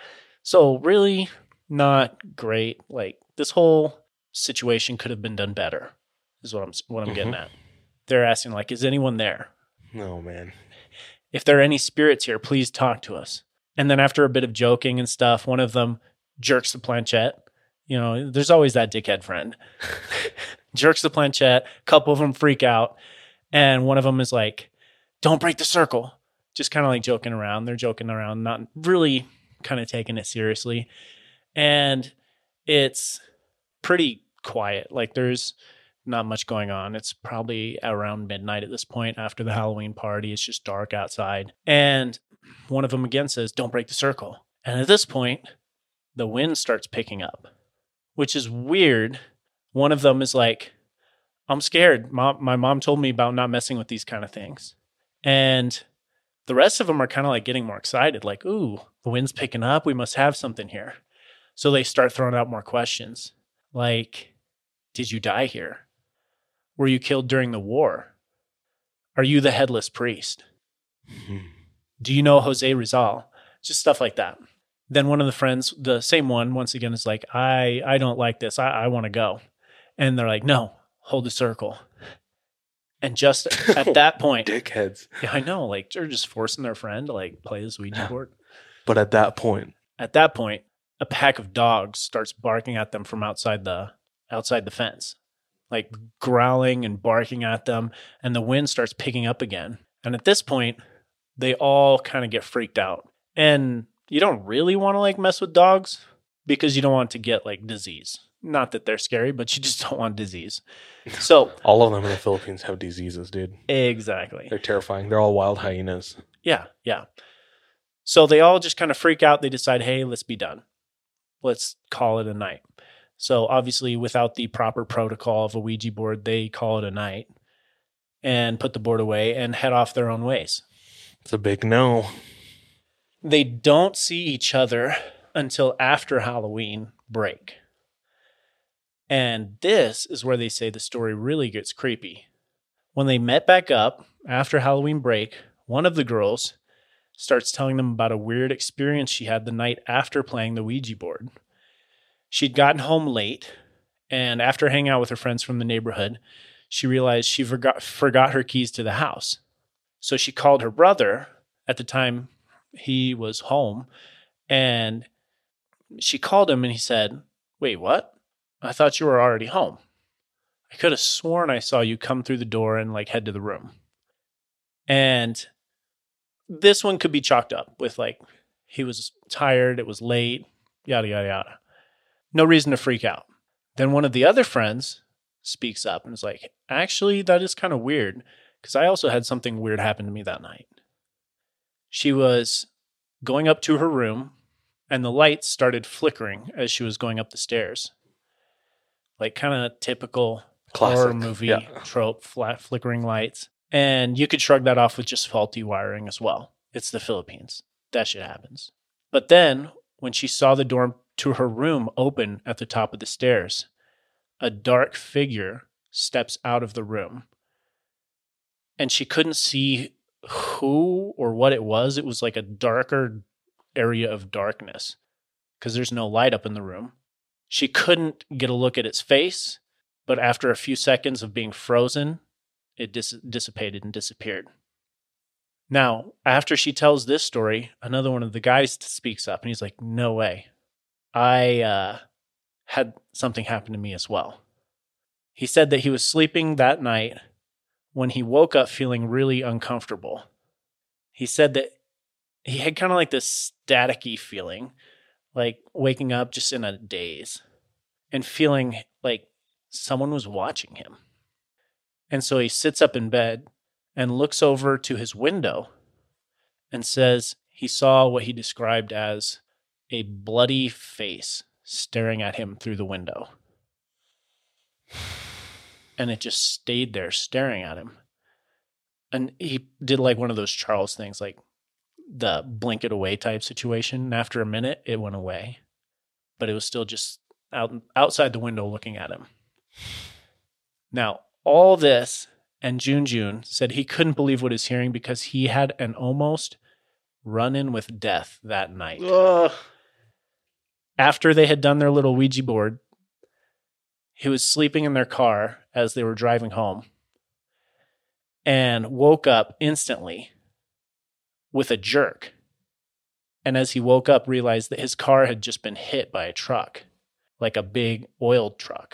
So really not great. Like, this whole situation could have been done better, is what I'm what I'm mm-hmm. getting at. They're asking, like, is anyone there? No, man. If there are any spirits here, please talk to us. And then after a bit of joking and stuff, one of them jerks the planchette. You know, there's always that dickhead friend. Jerks the planchette. A couple of them freak out. And one of them is like, don't break the circle. Just kind of like joking around. They're joking around, not really kind of taking it seriously. And it's pretty quiet. Like, there's not much going on. It's probably around midnight at this point after the Halloween party. It's just dark outside. And one of them again says, don't break the circle. And at this point, the wind starts picking up, which is weird. One of them is like, I'm scared. Mom, my mom told me about not messing with these kind of things. And the rest of them are kind of like getting more excited. Like, ooh, the wind's picking up. We must have something here. So they start throwing out more questions. Like, did you die here? Were you killed during the war? Are you the headless priest? Mm-hmm. Do you know Jose Rizal? Just stuff like that. Then one of the friends, the same one, once again, is like, I, I don't like this. I, I want to go. And they're like, no, hold the circle. And just at that point, dickheads. Yeah, I know. Like, they're just forcing their friend to like play this Ouija board. But at that point, at that point, a pack of dogs starts barking at them from outside the outside the fence, like growling and barking at them. And the wind starts picking up again. And at this point, they all kind of get freaked out. And you don't really want to like mess with dogs because you don't want to get like disease. Not that they're scary, but you just don't want disease. So all of them in the Philippines have diseases, dude. Exactly. They're terrifying. They're all wild hyenas. Yeah, yeah. So they all just kind of freak out. They decide, hey, let's be done. Let's call it a night. So obviously without the proper protocol of a Ouija board, they call it a night and put the board away and head off their own ways. It's a big no. They don't see each other until after Halloween break. And this is where they say the story really gets creepy. When they met back up after Halloween break, one of the girls starts telling them about a weird experience she had the night after playing the Ouija board. She'd gotten home late, and after hanging out with her friends from the neighborhood, she realized she forgot forgot her keys to the house. So she called her brother. At the time, he was home, and she called him, and he said, wait, what? I thought you were already home. I could have sworn I saw you come through the door and like head to the room. And this one could be chalked up with like, he was tired, it was late, yada, yada, yada. No reason to freak out. Then one of the other friends speaks up and is like, actually, that is kind of weird because I also had something weird happen to me that night. She was going up to her room and the lights started flickering as she was going up the stairs. Like kind of typical Classic. horror movie yeah. trope, flat flickering lights. And you could shrug that off with just faulty wiring as well. It's the Philippines. That shit happens. But then when she saw the door to her room open at the top of the stairs, a dark figure steps out of the room. And she couldn't see who or what it was. It was like a darker area of darkness because there's no light up in the room. She couldn't get a look at its face, but after a few seconds of being frozen, it dis- dissipated and disappeared. Now, after she tells this story, another one of the guys speaks up and he's like, no way. I uh, had something happen to me as well. He said that he was sleeping that night when he woke up feeling really uncomfortable. He said that he had kind of like this staticky feeling, like waking up just in a daze and feeling like someone was watching him. And so he sits up in bed and looks over to his window and says he saw what he described as a bloody face staring at him through the window. And it just stayed there staring at him. And he did like one of those Charles things, like the blink it away type situation. And after a minute, it went away. But it was still just out outside the window looking at him. Now, all this, and Junjun said he couldn't believe what he was hearing because he had an almost run-in with death that night. Ugh. After they had done their little Ouija board, he was sleeping in their car as they were driving home and woke up instantly with a jerk. And as he woke up, realized that his car had just been hit by a truck, like a big oil truck.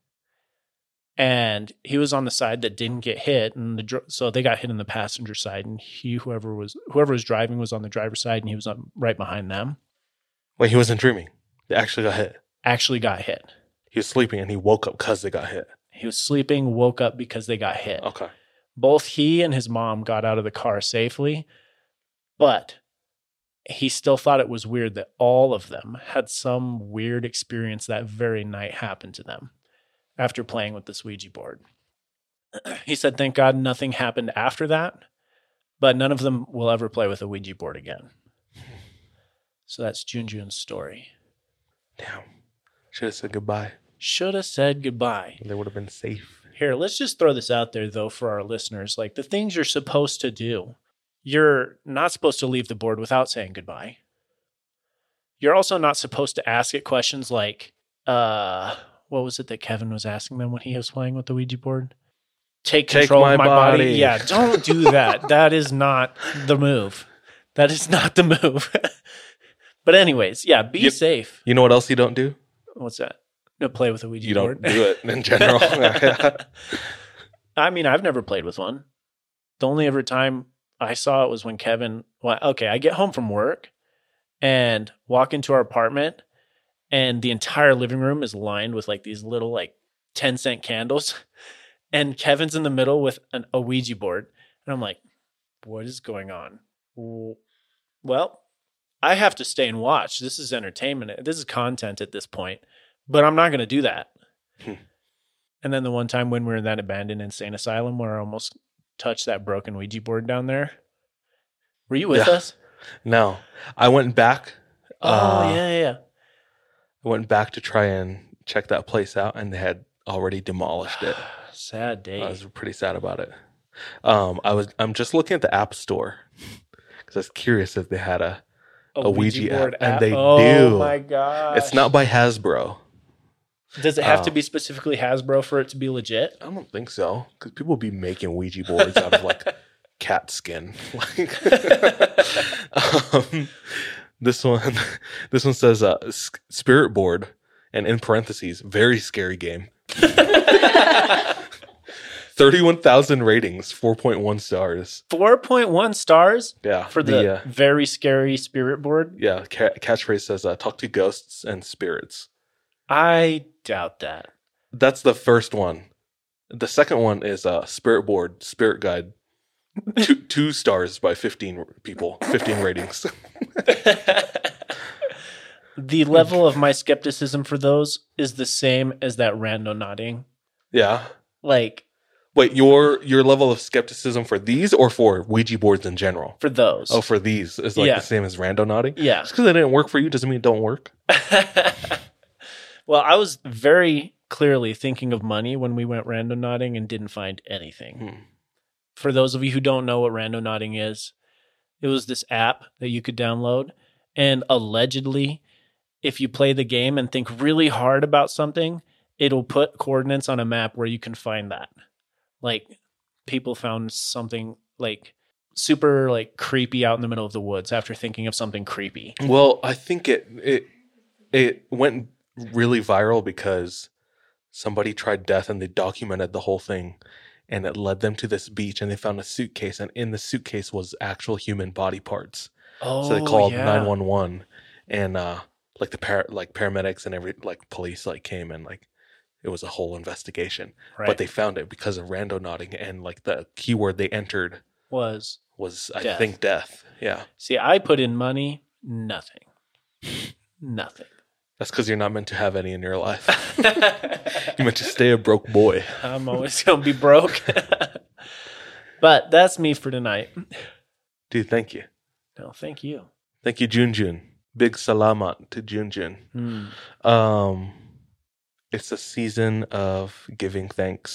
And he was on the side that didn't get hit, and the dr- so they got hit in the passenger side, and he whoever was whoever was driving was on the driver's side, and he was on, right behind them. Wait, he wasn't dreaming. They actually got hit. Actually got hit. He was sleeping and he woke up because they got hit. He was sleeping, woke up because they got hit. Okay. Both he and his mom got out of the car safely, but he still thought it was weird that all of them had some weird experience that very night happen to them after playing with this Ouija board. He said, thank God nothing happened after that, but none of them will ever play with a Ouija board again. So that's Junjun's story. Damn. Should have said goodbye. Should have said goodbye. They would have been safe. Here, let's just throw this out there, though, for our listeners. Like, the things you're supposed to do. You're not supposed to leave the board without saying goodbye. You're also not supposed to ask it questions like, uh, what was it that Kevin was asking them when he was playing with the Ouija board? Take control Take my of my body. body. Yeah, don't do that. That is not the move. That is not the move. But anyways, yeah, be You- safe. You know what else you don't do? What's that? No, play with a Ouija You board. don't do it in general. I mean, I've never played with one. The only ever time I saw it was when Kevin, well, okay, I get home from work and walk into our apartment, and the entire living room is lined with like these little like ten cent candles. And Kevin's in the middle with an, a Ouija board. And I'm like, what is going on? Well, I have to stay and watch. This is entertainment. This is content at this point. But I'm not going to do that. Hmm. And then the one time when we were in that abandoned insane asylum where I almost touched that broken Ouija board down there. Were you with Yeah. us? No. I went back. Oh, uh, yeah, yeah, yeah. I went back to try and check that place out, and they had already demolished it. Sad day. I was pretty sad about it. Um, I was. I'm just looking at the App Store because I was curious if they had a A a, Ouija Ouija, board app, app? and they Oh do. my gosh. It's not by Hasbro. Does it have Oh. to be specifically Hasbro for it to be legit? I don't think so, because people be making Ouija boards out of like cat skin. Like, um, this one, this one says uh, s- Spirit Board, and in parentheses, very scary game. Thirty-one thousand ratings, four point one stars. four point one stars Yeah, for the, the, uh, very scary spirit board? Yeah, ca- catchphrase says uh, "Talk to ghosts and spirits." I doubt that. That's the first one. The second one is uh, Spirit Board, Spirit Guide. two, two stars by fifteen people, fifteen ratings. The level of my skepticism for those is the same as that rando nodding. Yeah. Like, Wait, your your level of skepticism for these or for Ouija boards in general? for those. Oh, for these is like Yeah. the same as rando nodding? Yeah. Just because they didn't work for you doesn't mean it don't work. Well, I was very clearly thinking of money when we went rando nodding and didn't find anything. Hmm. For those of you who don't know what rando nodding is, it was this app that you could download, and allegedly, if you play the game and think really hard about something, it'll put coordinates on a map where you can find that. Like, people found something like super like creepy out in the middle of the woods after thinking of something creepy. Well, I think it it it went really viral because somebody tried death and they documented the whole thing, and it led them to this beach, and they found a suitcase, and in the suitcase was actual human body parts. Oh, So they called yeah. nine one one, and uh, like the par- like paramedics and every like police like came, and like it was a whole investigation. Right. But they found it because of rando nodding, and like the keyword they entered Was was I death. think death. Yeah, See, I put in money, nothing. Nothing. that's because you're not meant to have any in your life. You're meant to stay a broke boy. I'm always going to be broke. But that's me for tonight. Dude, thank you. No, thank you. Thank you, Junjun. Big salamat to Junjun. Hmm. Um, it's a season of giving thanks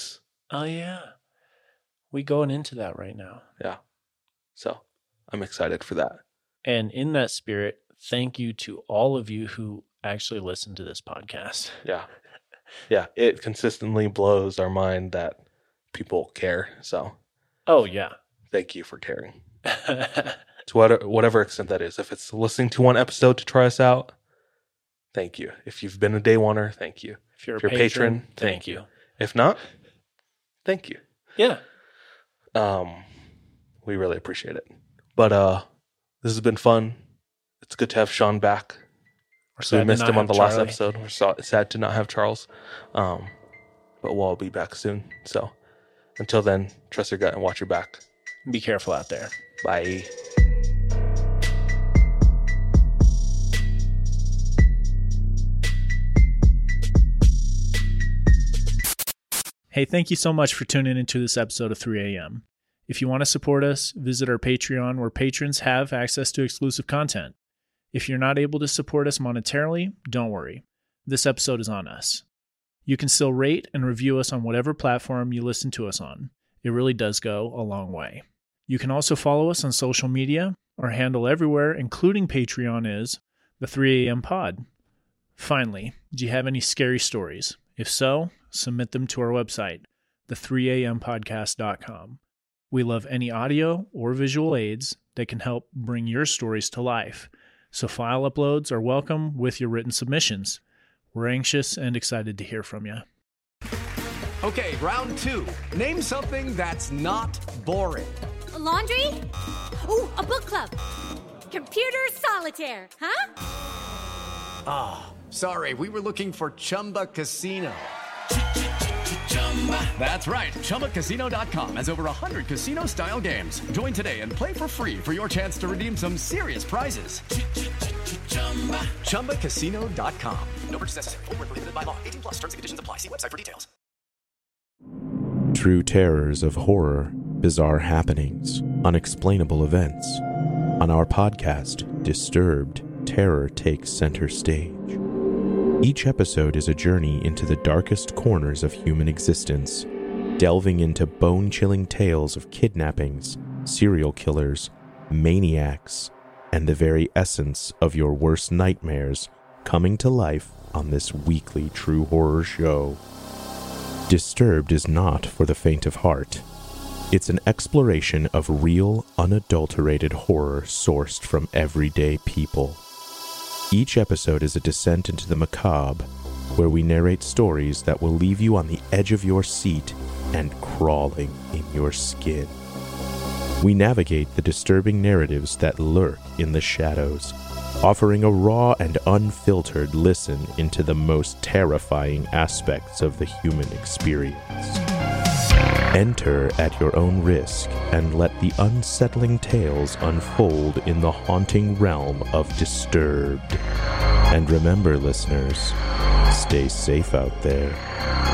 Oh, yeah. We going into that right now. Yeah. So I'm excited for that. And in that spirit, thank you to all of you who actually listen to this podcast. Yeah. Yeah. It consistently blows our mind that people care. So. Oh, yeah. Thank you for caring. To what, whatever extent that is. If it's listening to one episode to try us out, thank you. If you've been a day oneer, thank you. If you're if a you're patron, patron, thank thank you. you. If not, thank you. Yeah. Um, we really appreciate it. But uh, this has been fun. It's good to have Sean back. So we missed him on the last Charlie. episode. We're so, sad to not have Charles. Um, but we'll all be back soon. So until then, trust your gut and watch your back. Be careful out there. Bye. Hey, thank you so much for tuning into this episode of three A M. If you want to support us, visit our Patreon, where patrons have access to exclusive content. If you're not able to support us monetarily, don't worry. This episode is on us. You can still rate and review us on whatever platform you listen to us on. It really does go a long way. You can also follow us on social media. Our handle everywhere, including Patreon, is the three A M Pod. Finally, do you have any scary stories? If so, submit them to our website, the three a m podcast dot com. We love any audio or visual aids that can help bring your stories to life. So file uploads are welcome with your written submissions. We're anxious and excited to hear from you. Okay, round two. Name something that's not boring. A laundry? Ooh, a book club. Computer solitaire, huh? Ah, oh, sorry, we were looking for Chumba Casino. That's right, Chumba Casino dot com has over one hundred casino-style games. Join today and play for free for your chance to redeem some serious prizes. Chumba Casino dot com. No purchase necessary. Void where prohibited by law. eighteen plus terms and conditions apply. See website for details. True terrors of horror, bizarre happenings, unexplainable events. On our podcast, Disturbed, terror takes center stage. Each episode is a journey into the darkest corners of human existence, delving into bone-chilling tales of kidnappings, serial killers, maniacs, and the very essence of your worst nightmares coming to life on this weekly true horror show. Disturbed is not for the faint of heart. It's an exploration of real, unadulterated horror sourced from everyday people. Each episode is a descent into the macabre, where we narrate stories that will leave you on the edge of your seat and crawling in your skin. We navigate the disturbing narratives that lurk in the shadows, offering a raw and unfiltered listen into the most terrifying aspects of the human experience. Enter at your own risk and let the unsettling tales unfold in the haunting realm of Disturbed. And remember, listeners, stay safe out there.